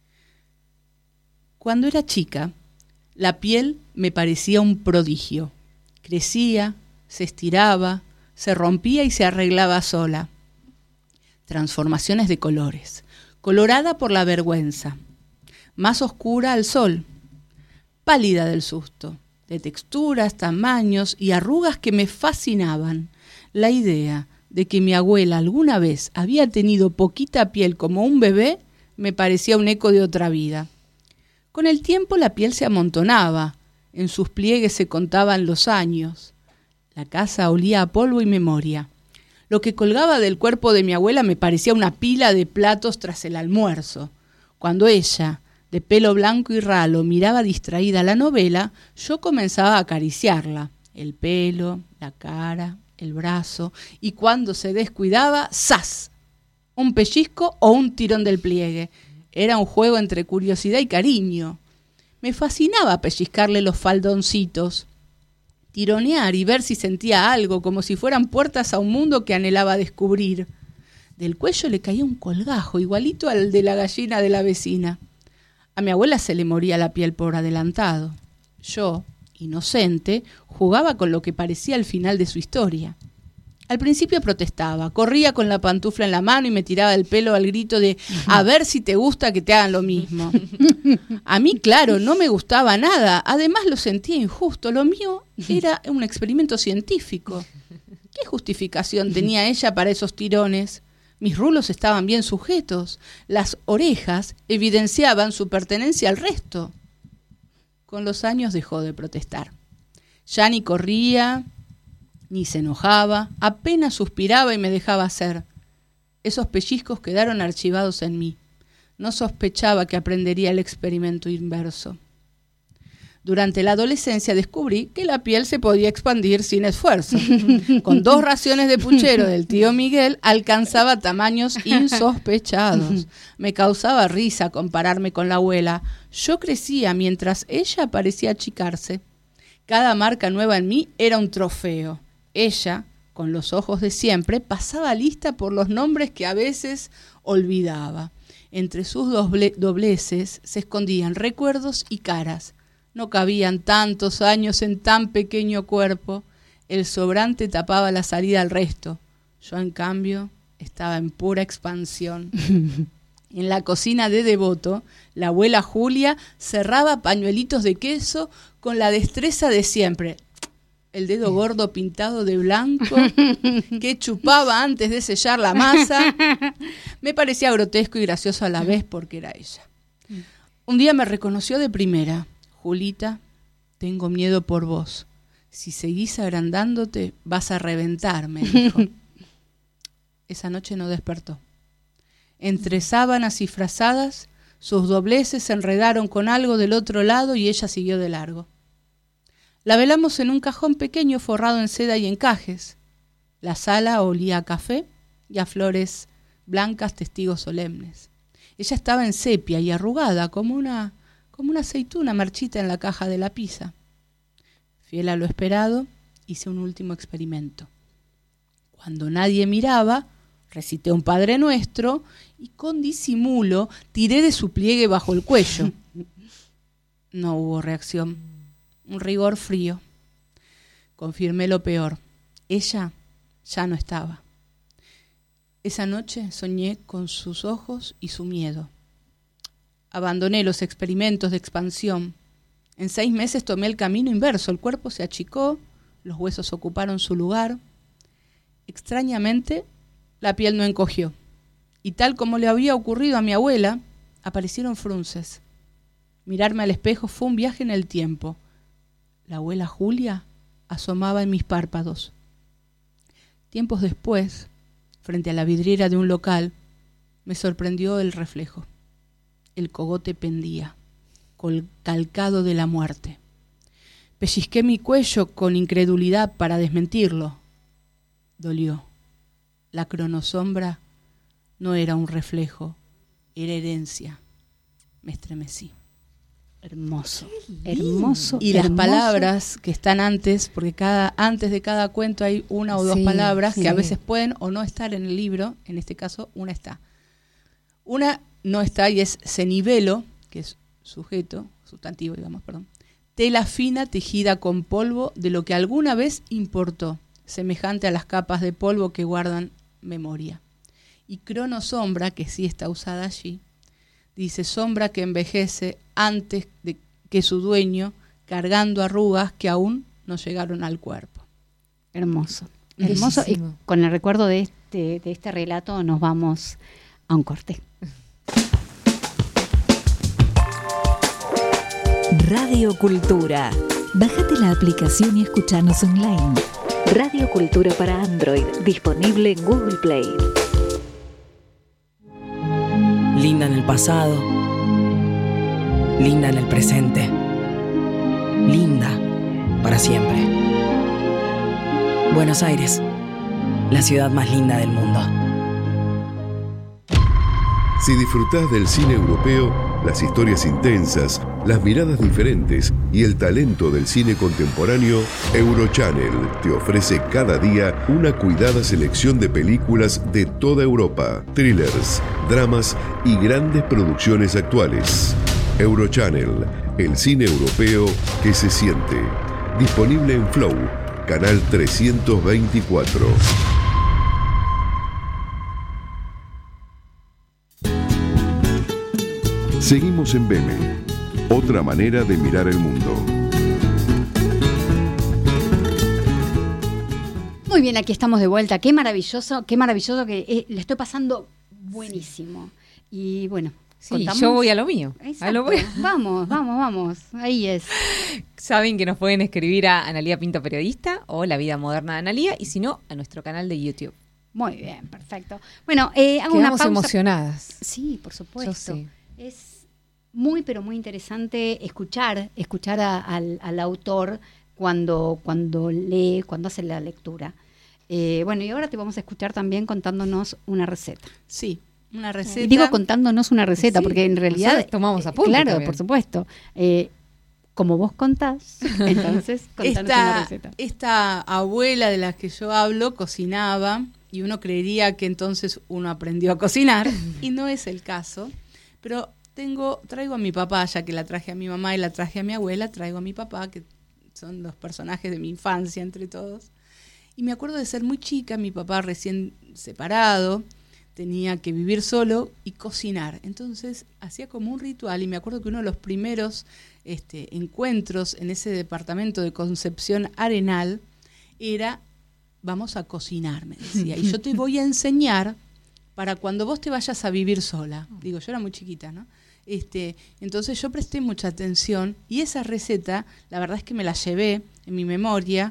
Cuando era chica, la piel me parecía un prodigio. Crecía, se estiraba, se rompía y se arreglaba sola. Transformaciones de colores, colorada por la vergüenza, más oscura al sol, pálida del susto, de texturas, tamaños y arrugas que me fascinaban. La idea de que mi abuela alguna vez había tenido poquita piel como un bebé me parecía un eco de otra vida. Con el tiempo la piel se amontonaba, en sus pliegues se contaban los años. La casa olía a polvo y memoria. Lo que colgaba del cuerpo de mi abuela me parecía una pila de platos tras el almuerzo. Cuando ella, de pelo blanco y ralo, miraba distraída la novela, yo comenzaba a acariciarla. El pelo, la cara, el brazo, y cuando se descuidaba, ¡zas! Un pellizco o un tirón del pliegue. Era un juego entre curiosidad y cariño. Me fascinaba pellizcarle los faldoncitos, tironear y ver si sentía algo, como si fueran puertas a un mundo que anhelaba descubrir. Del cuello le caía un colgajo, igualito al de la gallina de la vecina. A mi abuela se le moría la piel por adelantado. Yo, inocente, jugaba con lo que parecía el final de su historia. Al principio protestaba, corría con la pantufla en la mano y me tiraba el pelo al grito de a ver si te gusta que te hagan lo mismo. A mí, claro, no me gustaba nada, además lo sentía injusto, lo mío era un experimento científico. ¿Qué justificación tenía ella para esos tirones? Mis rulos estaban bien sujetos, las orejas evidenciaban su pertenencia al resto. Con los años dejó de protestar. Ya ni corría, ni se enojaba, apenas suspiraba y me dejaba hacer. Esos pellizcos quedaron archivados en mí. No sospechaba que aprendería el experimento inverso. Durante la adolescencia descubrí que la piel se podía expandir sin esfuerzo. Con dos raciones de puchero del tío Miguel alcanzaba tamaños insospechados. Me causaba risa compararme con la abuela. Yo crecía mientras ella parecía achicarse. Cada marca nueva en mí era un trofeo. Ella, con los ojos de siempre, pasaba lista por los nombres que a veces olvidaba. Entre sus doble- dobleces se escondían recuerdos y caras. No cabían tantos años en tan pequeño cuerpo. El sobrante tapaba la salida al resto. Yo, en cambio, estaba en pura expansión. En la cocina de Devoto, la abuela Julia cerraba pañuelitos de queso con la destreza de siempre. El dedo gordo pintado de blanco, que chupaba antes de sellar la masa. Me parecía grotesco y gracioso a la vez porque era ella. Un día me reconoció de primera. Julita, tengo miedo por vos. Si seguís agrandándote, vas a reventar, me dijo. Esa noche no despertó. Entre sábanas y frazadas, sus dobleces se enredaron con algo del otro lado y ella siguió de largo. La velamos en un cajón pequeño forrado en seda y encajes. La sala olía a café y a flores blancas, testigos solemnes. Ella estaba en sepia y arrugada como una, como una aceituna marchita en la caja de la pizza. Fiel a lo esperado, hice un último experimento. Cuando nadie miraba, recité un Padre Nuestro y con disimulo tiré de su pliegue bajo el cuello. No hubo reacción. Un rigor frío. Confirmé lo peor. Ella ya no estaba. Esa noche soñé con sus ojos y su miedo. Abandoné los experimentos de expansión. En seis meses tomé el camino inverso. El cuerpo se achicó, los huesos ocuparon su lugar. Extrañamente, la piel no encogió. Y tal como le había ocurrido a mi abuela, aparecieron frunces. Mirarme al espejo fue un viaje en el tiempo. La abuela Julia asomaba en mis párpados. Tiempos después, frente a la vidriera de un local, me sorprendió el reflejo. El cogote pendía, col- calcado de la muerte. Pellizqué mi cuello con incredulidad para desmentirlo. Dolió. La cronosombra no era un reflejo, era herencia. Me estremecí. Hermoso, hermoso. Y las hermoso. palabras que están antes, porque cada antes de cada cuento hay una o dos Sí, palabras sí. que a veces pueden o no estar en el libro, en este caso una está. Una no está y es cenivelo, que es sujeto, sustantivo, digamos, perdón. Tela fina tejida con polvo de lo que alguna vez importó, semejante a las capas de polvo que guardan memoria. Y cronosombra, que sí está usada allí, dice sombra que envejece antes de que su dueño, cargando arrugas que aún no llegaron al cuerpo. Hermoso, hermoso. Y Bellísimo. con el recuerdo de este, de este relato nos vamos a un corte. Radio Cultura. Bájate la aplicación y escuchanos online. Radio Cultura para Android, disponible en Google Play. Linda en el pasado, linda en el presente, linda para siempre. Buenos Aires, la ciudad más linda del mundo. Si disfrutás del cine europeo, las historias intensas, las miradas diferentes y el talento del cine contemporáneo, Eurochannel te ofrece cada día una cuidada selección de películas de toda Europa, thrillers, dramas y grandes producciones actuales. Eurochannel, el cine europeo que se siente. Disponible en Flow, canal trescientos veinticuatro. Seguimos en Veme, otra manera de mirar el mundo. Muy bien, aquí estamos de vuelta. Qué maravilloso, qué maravilloso que eh, le estoy pasando buenísimo. Y bueno, Sí, contamos. yo voy a lo mío. Exacto. A lo voy. Vamos, vamos, vamos. Ahí es. Saben que nos pueden escribir a Analía Pinto Periodista o La Vida Moderna de Analía, y si no, a nuestro canal de YouTube. Muy bien, perfecto. Bueno, eh, hago una Quedamos pausa. emocionadas. Sí, por supuesto. Yo sí. Es muy, pero muy interesante escuchar, escuchar a- al, al autor cuando, cuando lee, cuando hace la lectura. Eh, bueno, y ahora te vamos a escuchar también contándonos una receta. Sí, una receta. Y digo contándonos una receta, Sí, porque en realidad... nosotros tomamos eh, apuntes Claro, también. por supuesto. Eh, como vos contás, entonces contanos una Esta, receta. esta abuela de la que yo hablo cocinaba y uno creería que entonces uno aprendió a cocinar y no es el caso. Pero tengo, traigo a mi papá, ya que la traje a mi mamá y la traje a mi abuela, traigo a mi papá, que son los personajes de mi infancia entre todos. Y me acuerdo de ser muy chica, mi papá recién separado, tenía que vivir solo y cocinar. Entonces hacía como un ritual y me acuerdo que uno de los primeros este, encuentros en ese departamento de Concepción Arenal era, vamos a cocinar, me decía. Y yo te voy a enseñar para cuando vos te vayas a vivir sola. Digo, yo era muy chiquita, ¿no? Este, entonces yo presté mucha atención y esa receta, la verdad es que me la llevé en mi memoria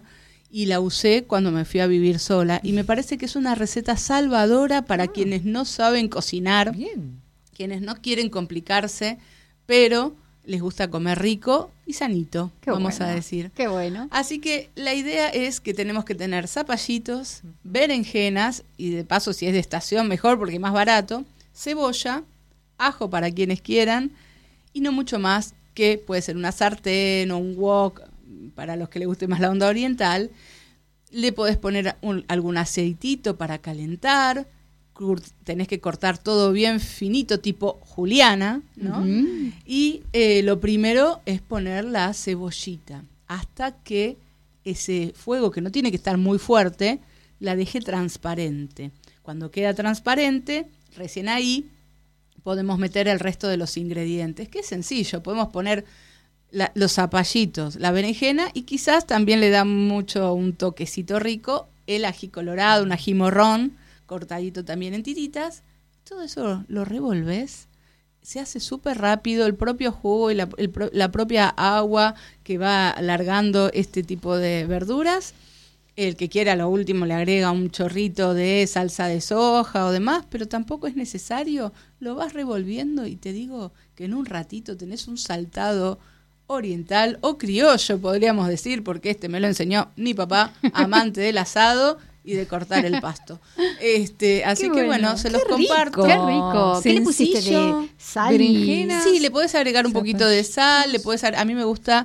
y la usé cuando me fui a vivir sola. Y me parece que es una receta salvadora para ah. quienes no saben cocinar, Bien. quienes no quieren complicarse, pero les gusta comer rico y sanito, Qué vamos bueno. a decir. Qué bueno. Así que la idea es que tenemos que tener zapallitos, berenjenas, y de paso si es de estación mejor porque es más barato, cebolla, ajo para quienes quieran, y no mucho más, que puede ser una sartén o un wok, para los que les guste más la onda oriental. Le podés poner un, algún aceitito para calentar, tenés que cortar todo bien finito, tipo juliana, ¿no? Uh-huh. Y eh, lo primero es poner la cebollita, hasta que ese fuego, que no tiene que estar muy fuerte, la deje transparente. Cuando queda transparente, recién ahí podemos meter el resto de los ingredientes, que es sencillo, podemos poner la, los zapallitos, la berenjena, y quizás también le da mucho un toquecito rico, el ají colorado, un ají morrón, cortadito también en tiritas. Todo eso lo revolves, se hace súper rápido, el propio jugo y la, el, la propia agua que va alargando este tipo de verduras. El que quiera, a lo último le agrega un chorrito de salsa de soja o demás, pero tampoco es necesario. Lo vas revolviendo y te digo que en un ratito tenés un saltado oriental o criollo, podríamos decir, porque este me lo enseñó mi papá, amante del asado y de cortar el pasto. Este, así Qué que bueno, bueno se los rico. comparto. Qué rico. ¿Qué le pusiste de sal? Berenjenas. Sí, le podés agregar un poquito de sal, le podés agregar, a mí me gusta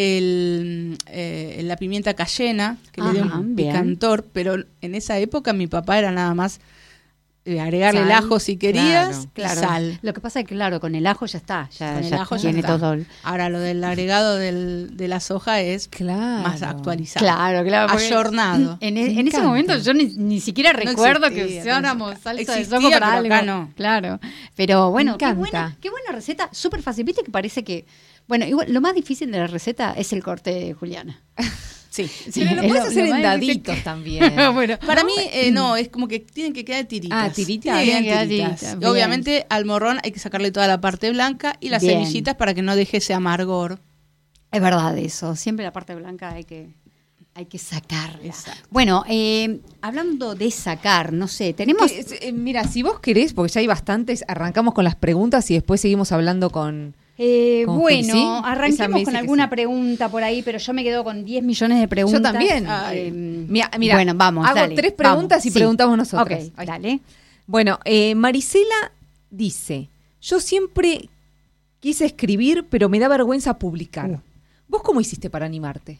el, eh, la pimienta cayena, que Ajá, le dé un bien. picantor, pero en esa época mi papá era nada más eh, agregarle sal, el ajo si querías, claro, claro. sal. Lo que pasa es que claro, con el ajo ya está, ya, con el ya ajo tiene ya está. todo. Ahora lo del agregado del, de la soja es claro. más actualizado, claro, claro, ayornado. En, en, en ese momento yo ni, ni siquiera recuerdo no existía, que usáramos salsa de soja para algo. Acá no. Claro, pero bueno, qué buena, qué buena receta, súper fácil. Viste que parece que, bueno, igual lo más difícil de la receta es el corte, Juliana. Sí, sí, pero lo puedes hacer lo en daditos que... también. Bueno, para mí, eh, no, es como que tienen que quedar tiritas. Ah, tiritas. Tienen que quedar tiritas. Y obviamente al morrón hay que sacarle toda la parte blanca y las bien. semillitas para que no deje ese amargor. Es verdad eso, siempre la parte blanca hay que, hay que sacarla. Exacto. Bueno, eh, hablando de sacar, no sé, tenemos... Que, eh, mira, si vos querés, porque ya hay bastantes, arrancamos con las preguntas y después seguimos hablando con... Eh, bueno, ¿sí? arranquemos con alguna sí. pregunta por ahí, pero yo me quedo con diez millones de preguntas. Yo también. Eh, mira, mira, bueno, vamos, hago dale, tres preguntas vamos, y sí. preguntamos nosotros. Ok, Ay. dale. Bueno, eh, Marisela dice, yo siempre quise escribir, pero me da vergüenza publicar. Uh. ¿Vos cómo hiciste para animarte?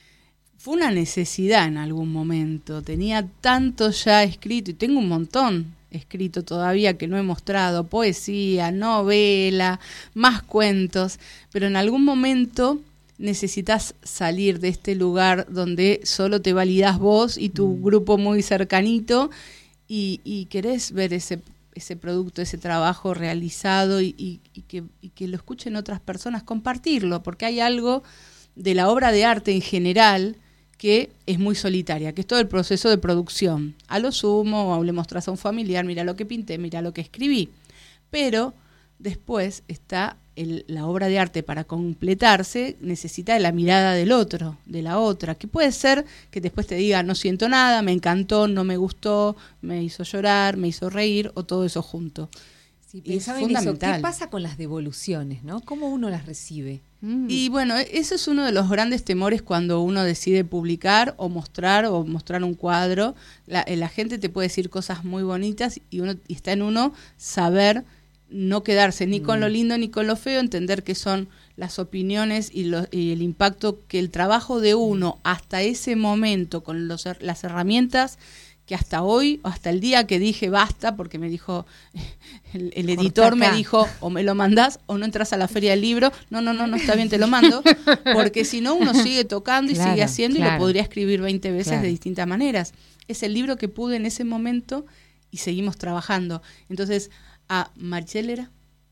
Fue una necesidad en algún momento. Tenía tanto ya escrito, y tengo un montón escrito todavía que no he mostrado, poesía, novela, más cuentos, pero en algún momento necesitas salir de este lugar donde solo te validás vos y tu mm. grupo muy cercanito y, y querés ver ese, ese producto, ese trabajo realizado y, y, y, que, y que lo escuchen otras personas, compartirlo, porque hay algo de la obra de arte en general que es muy solitaria, que es todo el proceso de producción. A lo sumo, o le mostrás a un familiar, mira lo que pinté, mira lo que escribí. Pero después está el, la obra de arte para completarse, necesita de la mirada del otro, de la otra, que puede ser que después te diga, no siento nada, me encantó, no me gustó, me hizo llorar, me hizo reír, o todo eso junto. Sí, y es fundamental. Eso, ¿qué pasa con las devoluciones, no? ¿Cómo uno las recibe? Mm. Y bueno, eso es uno de los grandes temores cuando uno decide publicar o mostrar o mostrar un cuadro. La, la gente te puede decir cosas muy bonitas y uno y está en uno saber no quedarse ni mm. con lo lindo ni con lo feo, entender que son las opiniones y, lo, y el impacto que el trabajo de uno hasta ese momento con los, las herramientas que hasta hoy, hasta el día que dije basta, porque me dijo, el, el editor me dijo, o me lo mandás o no entras a la feria del libro, no, no, no, no está bien, te lo mando, porque si no uno sigue tocando y claro, sigue haciendo claro. y lo podría escribir veinte veces claro. de distintas maneras. Es el libro que pude en ese momento y seguimos trabajando. Entonces, a Maricela era...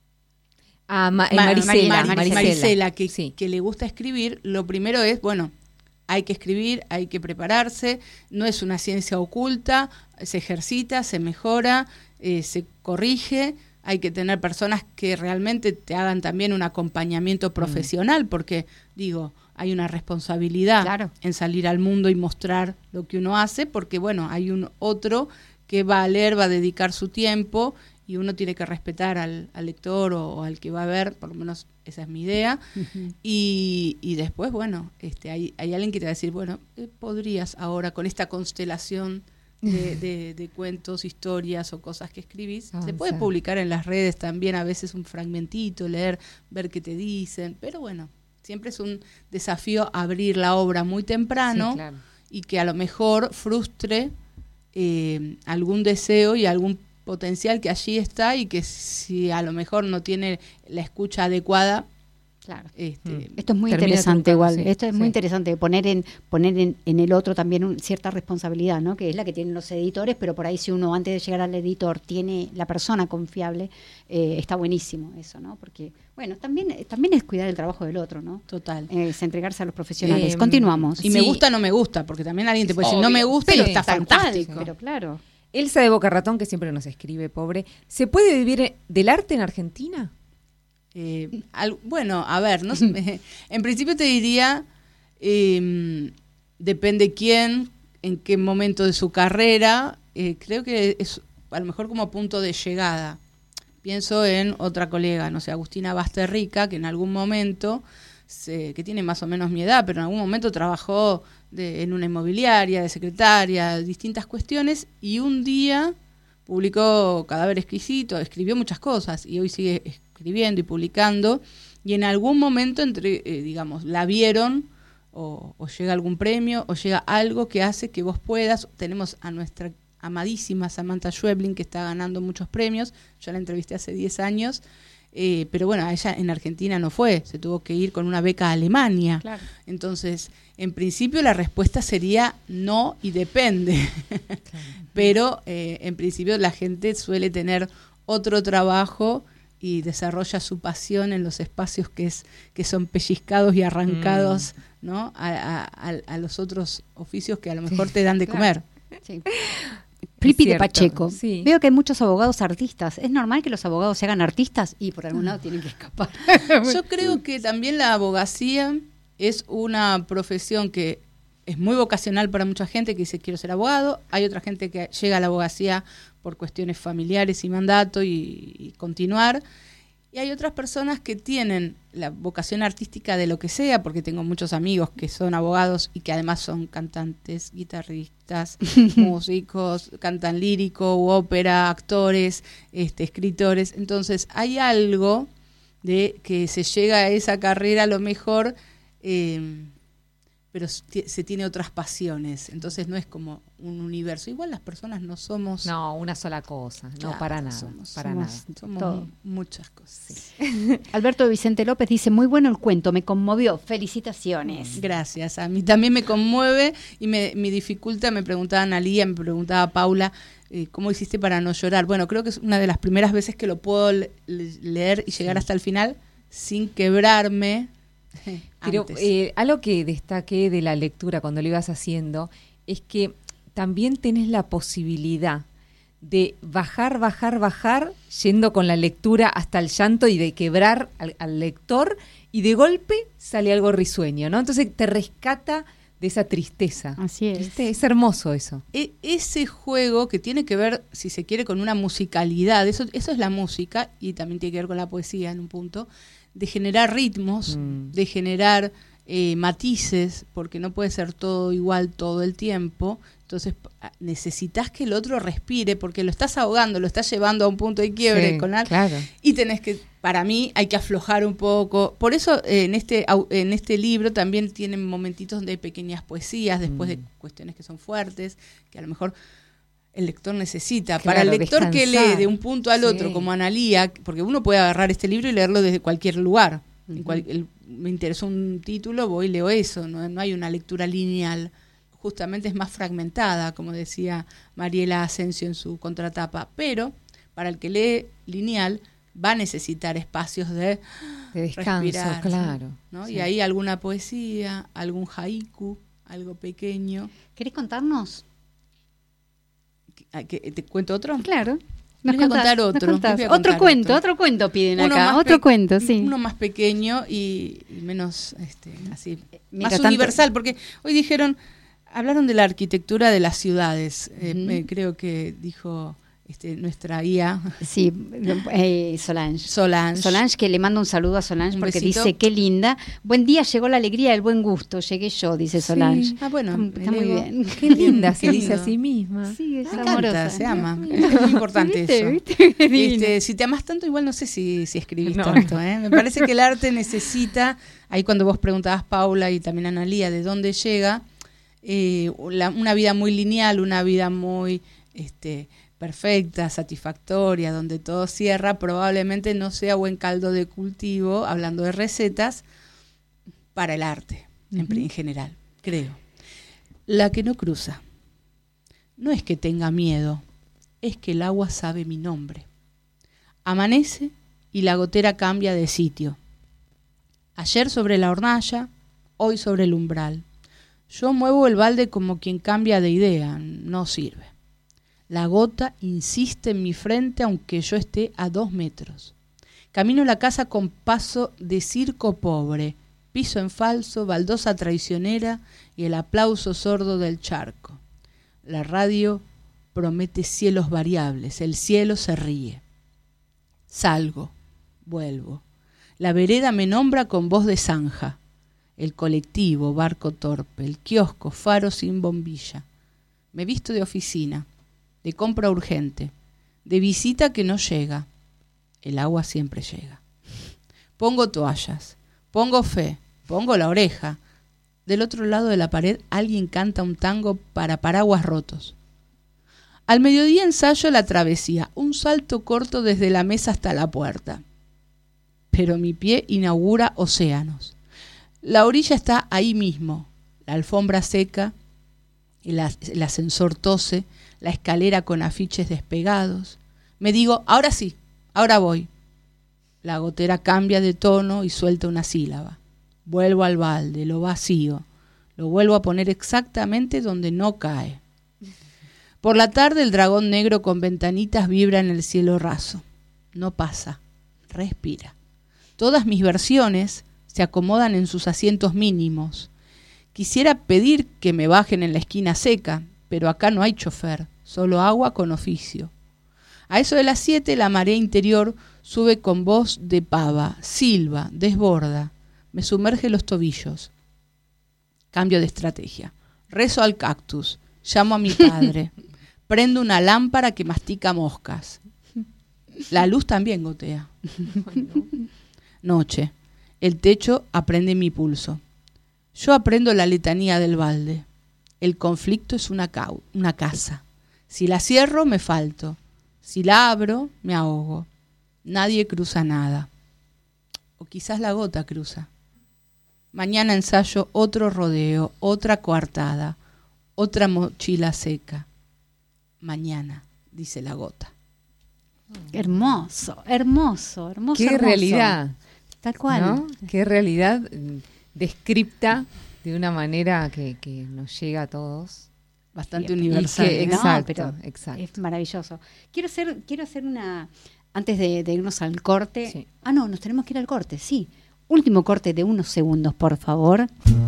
A Ma- Marisela, Mar- Marisela, Marisela que, sí. que le gusta escribir, lo primero es, bueno... Hay que escribir, hay que prepararse, no es una ciencia oculta, se ejercita, se mejora, eh, se corrige, hay que tener personas que realmente te hagan también un acompañamiento profesional, porque digo, hay una responsabilidad claro. en salir al mundo y mostrar lo que uno hace, porque bueno, hay un otro que va a leer, va a dedicar su tiempo y uno tiene que respetar al, al lector o, o al que va a ver, por lo menos esa es mi idea. Uh-huh. y, y después, bueno, este, hay, hay alguien que te va a decir, bueno, eh, podrías ahora con esta constelación de, de, de cuentos, historias o cosas que escribís, ah, se puede sí. publicar en las redes también, a veces un fragmentito, leer, ver qué te dicen, pero bueno, siempre es un desafío abrir la obra muy temprano sí, claro. y que a lo mejor frustre eh, algún deseo y algún potencial que allí está y que si a lo mejor no tiene la escucha adecuada. Claro. Este, mm. Esto es muy interesante igual, sí, esto es sí. muy interesante, poner en poner en, en el otro también un, cierta responsabilidad, ¿no? Que es la que tienen los editores, pero por ahí si uno antes de llegar al editor tiene la persona confiable, eh, está buenísimo eso, ¿no? Porque, bueno, también también es cuidar el trabajo del otro, ¿no? Total. Eh, es entregarse a los profesionales. Eh, Continuamos. Y sí. me gusta o no me gusta, porque también alguien te puede decir, no me gusta, pero sí, está fantástico. Cual, pero claro. Elsa de Boca Ratón, que siempre nos escribe, pobre, ¿se puede vivir del arte en Argentina? Eh, al, bueno, a ver, no sé, en principio te diría, eh, depende quién, en qué momento de su carrera, eh, creo que es a lo mejor como punto de llegada. Pienso en otra colega, no sé, Agustina Basterrica, que en algún momento, se, que tiene más o menos mi edad, pero en algún momento trabajó de, en una inmobiliaria, de secretaria, distintas cuestiones, y un día publicó Cadáver Exquisito, escribió muchas cosas, y hoy sigue escribiendo y publicando, y en algún momento, entre eh, digamos, la vieron, o, o llega algún premio, o llega algo que hace que vos puedas. Tenemos a nuestra amadísima Samantha Schweblin, que está ganando muchos premios, yo la entrevisté hace diez años, eh, pero bueno, ella en Argentina no fue, se tuvo que ir con una beca a Alemania. Claro. Entonces, en principio la respuesta sería no y depende, claro. pero eh, en principio la gente suele tener otro trabajo y desarrolla su pasión en los espacios que es que son pellizcados y arrancados, mm. ¿no? A, a, a, a los otros oficios que a lo mejor sí, te dan de claro. comer. Sí. Plipi de Pacheco. Sí. Veo que hay muchos abogados artistas. ¿Es normal que los abogados se hagan artistas? Y por algún lado tienen que escapar. Yo creo que también la abogacía es una profesión que es muy vocacional para mucha gente que dice quiero ser abogado. Hay otra gente que llega a la abogacía por cuestiones familiares y mandato y, y continuar. Y hay otras personas que tienen la vocación artística de lo que sea, porque tengo muchos amigos que son abogados y que además son cantantes, guitarristas, músicos, cantan lírico u ópera, actores, este, escritores. Entonces hay algo de que se llega a esa carrera a lo mejor, eh, pero se tiene otras pasiones, entonces no es como un universo. Igual las personas no somos... No, una sola cosa, no, claro, para nada, somos, para somos, nada. Somos todo. muchas cosas. Sí. Alberto Vicente López dice, muy bueno el cuento, me conmovió, felicitaciones. Gracias, a mí también me conmueve y me, me dificulta, me preguntaba Analía, me preguntaba Paula, eh, ¿cómo hiciste para no llorar? Bueno, creo que es una de las primeras veces que lo puedo le- leer y llegar sí. hasta el final sin quebrarme. Pero eh, algo que destaqué de la lectura cuando lo ibas haciendo es que también tenés la posibilidad de bajar, bajar, bajar, yendo con la lectura hasta el llanto y de quebrar al, al lector, y de golpe sale algo risueño, ¿no? Entonces te rescata de esa tristeza. Así es. ¿Viste? Es hermoso eso. E- ese juego que tiene que ver, si se quiere, con una musicalidad, eso, eso es la música, y también tiene que ver con la poesía en un punto, de generar ritmos, mm. de generar eh, matices, porque no puede ser todo igual todo el tiempo. Entonces necesitas que el otro respire, porque lo estás ahogando, lo estás llevando a un punto de quiebre sí, con algo, claro. y tenés que, para mí, hay que aflojar un poco. Por eso eh, en este en este libro también tienen momentitos donde hay pequeñas poesías, después mm. de cuestiones que son fuertes, que a lo mejor el lector necesita. Claro, para el lector descansar. Que lee de un punto al sí. otro, como Analía, porque uno puede agarrar este libro y leerlo desde cualquier lugar. Uh-huh. En cual, el, me interesó un título, voy y leo eso, no, no hay una lectura lineal. Justamente es más fragmentada, como decía Mariela Asensio en su contratapa. Pero para el que lee lineal va a necesitar espacios de, de descanso, respirar, claro. ¿no? Sí. Y ahí alguna poesía, algún haiku, algo pequeño. ¿Querés contarnos? ¿Te cuento otro? Claro. Les voy a contar otro. Otro contar cuento, otro. otro cuento piden Uno acá, más otro pe- cuento, sí. Uno más pequeño y, y menos este, así, Mira, más tanto- universal, porque hoy dijeron, hablaron de la arquitectura de las ciudades. Eh, Ujú. eh, creo que dijo este, nuestra I A, Sí, eh, Solange. Solange. Solange, que le mando un saludo a Solange Un porque besito. dice, qué linda. Buen día, llegó la alegría del buen gusto. Llegué yo, dice Solange. Ah, bueno, Está, está el muy ego. bien. Qué linda Qué se dice lindo. a sí misma. Sí, es Me encanta, amorosa. se ama. Es muy importante ¿Viste? eso. ¿Viste? Qué divina. Este, si te amas tanto, igual no sé si, si escribís No. tanto. ¿eh? Me parece que el arte necesita, ahí cuando vos preguntabas, Paula, y también Analía, de dónde llega, eh, la- una vida muy lineal, una vida muy este, perfecta, satisfactoria, donde todo cierra, probablemente no sea buen caldo de cultivo, hablando de recetas, para el arte, en, Ujú. en general, creo. La que no cruza, no es que tenga miedo, es que el agua sabe mi nombre. Amanece y la gotera cambia de sitio. Ayer sobre la hornalla, hoy sobre el umbral. Yo muevo el balde como quien cambia de idea, no sirve. La gota insiste en mi frente aunque yo esté a dos metros. Camino la casa con paso de circo pobre, piso en falso, baldosa traicionera y el aplauso sordo del charco. La radio promete cielos variables, el cielo se ríe. Salgo, vuelvo. La vereda me nombra con voz de zanja. El colectivo, barco torpe, el kiosco, faro sin bombilla. Me visto de oficina, de compra urgente, de visita que no llega. El agua siempre llega. Pongo toallas, pongo fe, pongo la oreja. Del otro lado de la pared alguien canta un tango para paraguas rotos. Al mediodía ensayo la travesía, un salto corto desde la mesa hasta la puerta. Pero mi pie inaugura océanos. La orilla está ahí mismo, la alfombra seca, el, as- el ascensor tose, la escalera con afiches despegados. Me digo, ahora sí, ahora voy. La gotera cambia de tono y suelta una sílaba. Vuelvo al balde, lo vacío, lo vuelvo a poner exactamente donde no cae. Por la tarde el dragón negro con ventanitas vibra en el cielo raso. No pasa, respira. Todas mis versiones se acomodan en sus asientos mínimos. Quisiera pedir que me bajen en la esquina seca, pero acá no hay chofer, solo agua con oficio. A eso de las siete la marea interior sube con voz de pava, silba, desborda, me sumerge los tobillos. Cambio de estrategia. Rezo al cactus, llamo a mi padre, prendo una lámpara que mastica moscas. La luz también gotea. Noche. El techo aprende mi pulso. Yo aprendo la letanía del balde. El conflicto es una, cau- una casa. Si la cierro, me falto. Si la abro, me ahogo. Nadie cruza nada. O quizás la gota cruza. Mañana ensayo otro rodeo, otra coartada, otra mochila seca. Mañana, dice la gota. Hermoso, hermoso, hermoso. Qué hermoso. realidad, Tal cual. ¿no? Qué realidad mm, descripta de una manera que, que nos llega a todos. Bastante Sí, universal. y que- No, exacto, pero exacto. Es maravilloso. Quiero hacer, quiero hacer una, antes de, de irnos al corte. Sí. Ah, no, nos tenemos que ir al corte, sí. Último corte de unos segundos, por favor.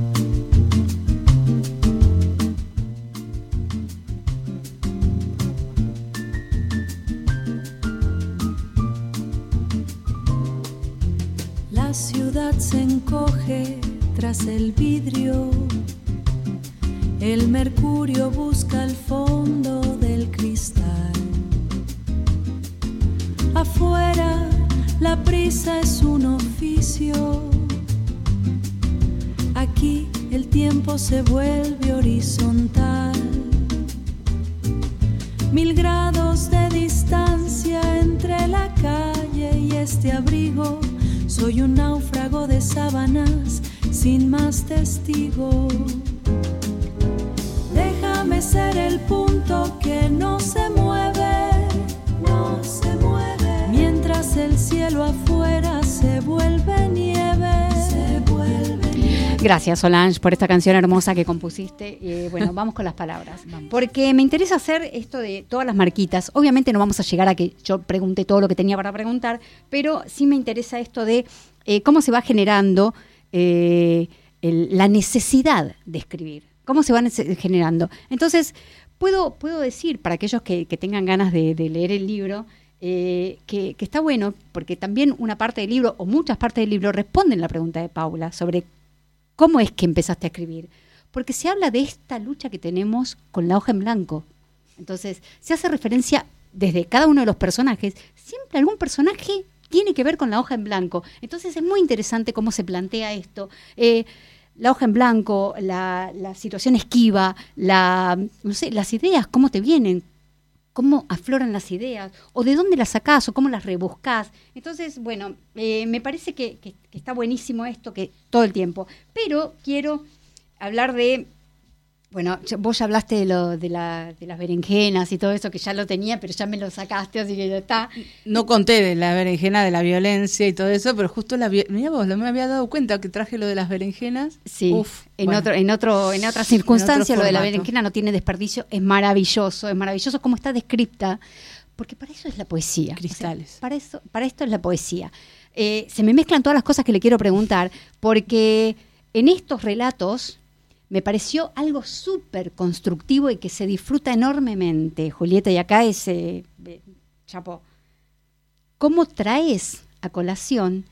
La ciudad se encoge tras el vidrio. El mercurio busca el fondo del cristal. Afuera la prisa es un oficio. Aquí el tiempo se vuelve horizontal. Mil grados de distancia entre la calle y este abrigo. Soy un náufrago de sábanas sin más testigo. Déjame ser el punto que no se mueve, no se mueve. Mientras el cielo afuera se vuelve nieve, se vuelve nieve. Gracias, Solange, por esta canción hermosa que compusiste. Eh, bueno, vamos con las palabras. Vamos. Porque me interesa hacer esto de todas las marquitas. Obviamente no vamos a llegar a que yo pregunte todo lo que tenía para preguntar, pero sí me interesa esto de eh, cómo se va generando eh, el, la necesidad de escribir. Cómo se va generando. Entonces, puedo, puedo decir, para aquellos que, que tengan ganas de, de leer el libro, eh, que, que está bueno, porque también una parte del libro, o muchas partes del libro, responden la pregunta de Paula sobre ¿cómo es que empezaste a escribir? Porque se habla de esta lucha que tenemos con la hoja en blanco. Entonces, se hace referencia desde cada uno de los personajes. Siempre algún personaje tiene que ver con la hoja en blanco. Entonces, es muy interesante cómo se plantea esto. Eh, la hoja en blanco, la, la situación esquiva, la, no sé, las ideas, cómo te vienen, cómo afloran las ideas, o de dónde las sacás, o cómo las rebuscás. Entonces, bueno, eh, me parece que, que, que está buenísimo esto que todo el tiempo. Pero quiero hablar de, bueno, vos ya hablaste de, lo, de, la, de las berenjenas y todo eso, que ya lo tenía, pero ya me lo sacaste, así que ya está. No conté de la berenjena, de la violencia y todo eso, pero justo la mira vos, no me había dado cuenta que traje lo de las berenjenas. Sí, Uf, en, bueno. otro, en, otro, en otra circunstancia, en lo de la berenjena no tiene desperdicio, es maravilloso, es maravilloso cómo está descripta, porque para eso es la poesía. Cristales. O sea, para, eso, para esto es la poesía. Eh, se me mezclan todas las cosas que le quiero preguntar, porque en estos relatos me pareció algo súper constructivo y que se disfruta enormemente, Julieta, y acá es, eh, chapo, ¿cómo traes a colación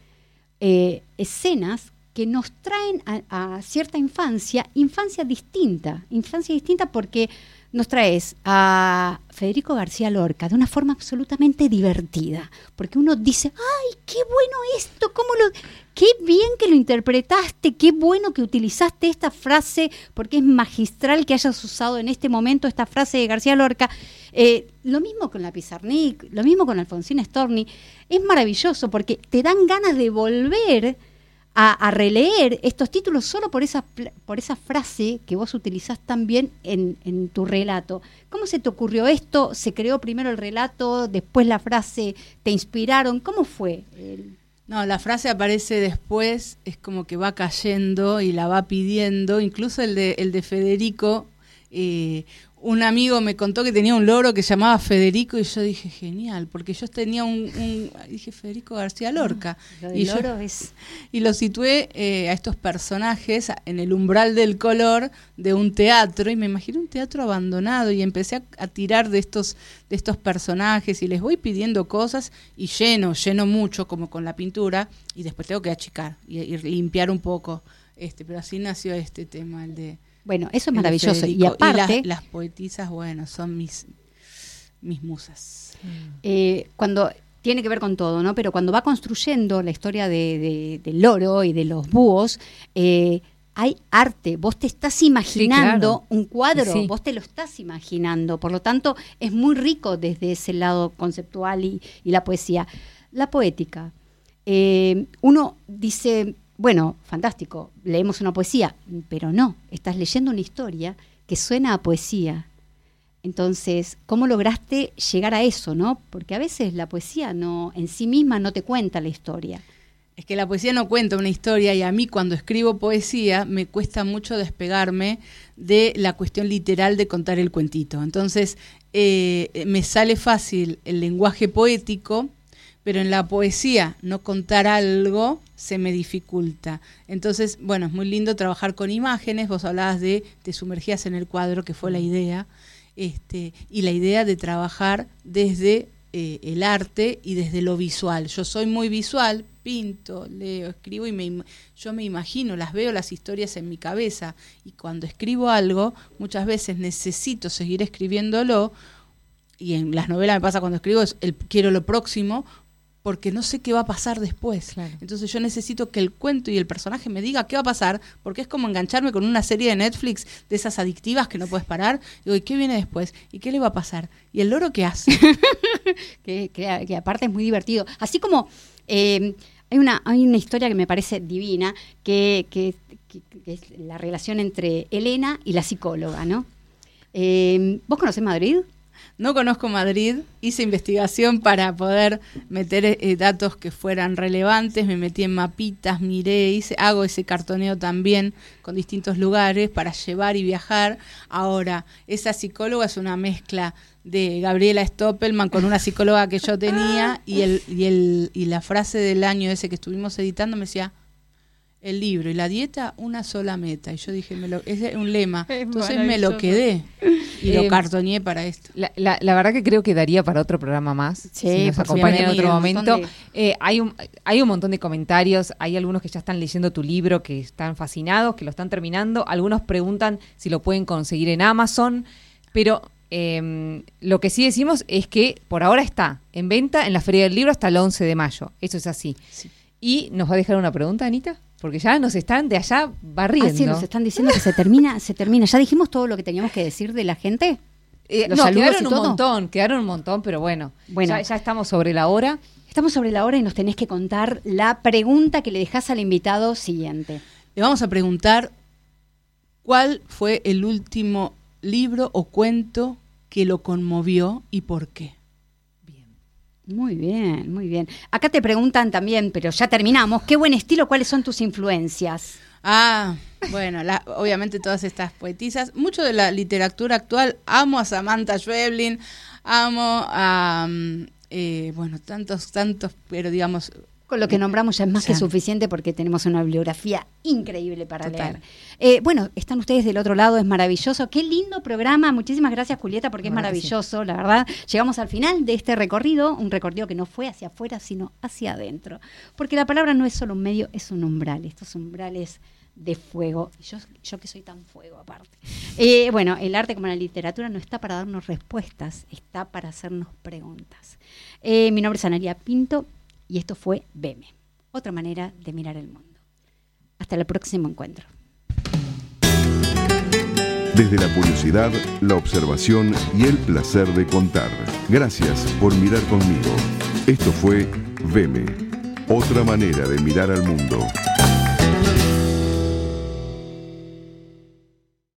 eh, escenas que nos traen a, a cierta infancia, infancia distinta, infancia distinta porque nos traes a Federico García Lorca de una forma absolutamente divertida, porque uno dice, ¡ay, qué bueno esto! ¿Cómo lo, qué bien que lo interpretaste! ¡Qué bueno que utilizaste esta frase! Porque es magistral que hayas usado en este momento esta frase de García Lorca. Eh, lo mismo con la Pizarnik, lo mismo con Alfonsina Storni. Es maravilloso porque te dan ganas de volver A, a releer estos títulos solo por esa, por esa frase que vos utilizás también en, en tu relato. ¿Cómo se te ocurrió esto? ¿Se creó primero el relato, después la frase? ¿Te inspiraron? ¿Cómo fue? No, la frase aparece después, es como que va cayendo y la va pidiendo. Incluso el de, el de Federico, eh, un amigo me contó que tenía un loro que se llamaba Federico y yo dije, genial, porque yo tenía un, un dije Federico García Lorca. No, lo y, loro yo, es... y lo situé eh, a estos personajes en el umbral del color de un teatro y me imaginé un teatro abandonado y empecé a, a tirar de estos, de estos personajes y les voy pidiendo cosas y lleno, lleno mucho como con la pintura y después tengo que achicar y, y limpiar un poco. este Pero así nació este tema, el de... Bueno, eso es maravilloso. Y aparte... Y las, las poetisas, bueno, son mis, mis musas. Eh, cuando... Tiene que ver con todo, ¿no? Pero cuando va construyendo la historia de, de, del loro y de los búhos, eh, hay arte. Vos te estás imaginando sí, claro. un cuadro, sí. vos te lo estás imaginando. Por lo tanto, es muy rico desde ese lado conceptual y, y la poesía. La poética. Eh, uno dice... Bueno, fantástico, leemos una poesía, pero no, estás leyendo una historia que suena a poesía. Entonces, ¿cómo lograste llegar a eso, no? Porque a veces la poesía no, en sí misma no te cuenta la historia. Es que la poesía no cuenta una historia y a mí cuando escribo poesía me cuesta mucho despegarme de la cuestión literal de contar el cuentito. Entonces, eh, me sale fácil el lenguaje poético, pero en la poesía no contar algo se me dificulta. Entonces, bueno, es muy lindo trabajar con imágenes. Vos hablabas de te sumergías en el cuadro, que fue la idea, este, y la idea de trabajar desde eh, el arte y desde lo visual. Yo soy muy visual, pinto, leo, escribo y me, yo me imagino, las veo las historias en mi cabeza y cuando escribo algo, muchas veces necesito seguir escribiéndolo y en las novelas me pasa cuando escribo, es el, quiero lo próximo, porque no sé qué va a pasar después. Claro. Entonces yo necesito que el cuento y el personaje me diga qué va a pasar, porque es como engancharme con una serie de Netflix de esas adictivas que no puedes parar. Digo, ¿y qué viene después? ¿Y qué le va a pasar? ¿Y el loro qué hace? que, que, que aparte es muy divertido. Así como eh, hay una hay una historia que me parece divina, que, que, que, que es la relación entre Elena y la psicóloga, ¿no? Eh, ¿Vos conocés Madrid? No conozco Madrid, hice investigación para poder meter eh, datos que fueran relevantes, me metí en mapitas, miré, hice, hago ese cartoneo también con distintos lugares para llevar y viajar. Ahora, esa psicóloga es una mezcla de Gabriela Stoppelman con una psicóloga que yo tenía, y el y el y la frase del año ese que estuvimos editando me decía: el libro y la dieta, una sola meta. Y yo dije, me lo, es un lema, es entonces me lo quedé y eh, lo cartoneé para esto. La, la, la verdad que creo que daría para otro programa más, sí, si nos por acompaña en bienvenido, otro un momento. montón de- Eh, hay, un, hay un montón de comentarios, hay algunos que ya están leyendo tu libro, que están fascinados, que lo están terminando, algunos preguntan si lo pueden conseguir en Amazon, pero eh, lo que sí decimos es que por ahora está en venta en la Feria del Libro hasta el once de mayo, eso es así. Sí. ¿Y nos va a dejar una pregunta, Anita? Porque ya nos están de allá barriendo. Ah, sí, nos están diciendo que se termina, se termina. ¿Ya dijimos todo lo que teníamos que decir de la gente? Eh, ¿Los no, saludos quedaron y un todo? montón, quedaron un montón, pero bueno, Bueno. Ya, ya estamos sobre la hora. Estamos sobre la hora y nos tenés que contar la pregunta que le dejás al invitado siguiente. Le vamos a preguntar cuál fue el último libro o cuento que lo conmovió y por qué. Muy bien, muy bien. Acá te preguntan también, pero ya terminamos, ¿qué buen estilo, cuáles son tus influencias? Ah, bueno, la, obviamente todas estas poetisas. Mucho de la literatura actual, amo a Samantha Schweblin, amo a, um, eh, bueno, tantos, tantos, pero digamos... Con lo que nombramos ya es más Sí. que suficiente porque tenemos una bibliografía increíble para Total. leer. Eh, bueno, están ustedes del otro lado, es maravilloso. Qué lindo programa. Muchísimas gracias, Julieta, porque es La verdad que maravilloso, la verdad. Llegamos al final de este recorrido, un recorrido que no fue hacia afuera, sino hacia adentro. Porque la palabra no es solo un medio, es un umbral. Estos umbrales de fuego. Y yo, yo que soy tan fuego aparte. Eh, bueno, el arte como la literatura no está para darnos respuestas, está para hacernos preguntas. Eh, mi nombre es Analia Pinto. Y esto fue Veme, otra manera de mirar el mundo. Hasta el próximo encuentro. Desde la curiosidad, la observación y el placer de contar. Gracias por mirar conmigo. Esto fue Veme, otra manera de mirar al mundo.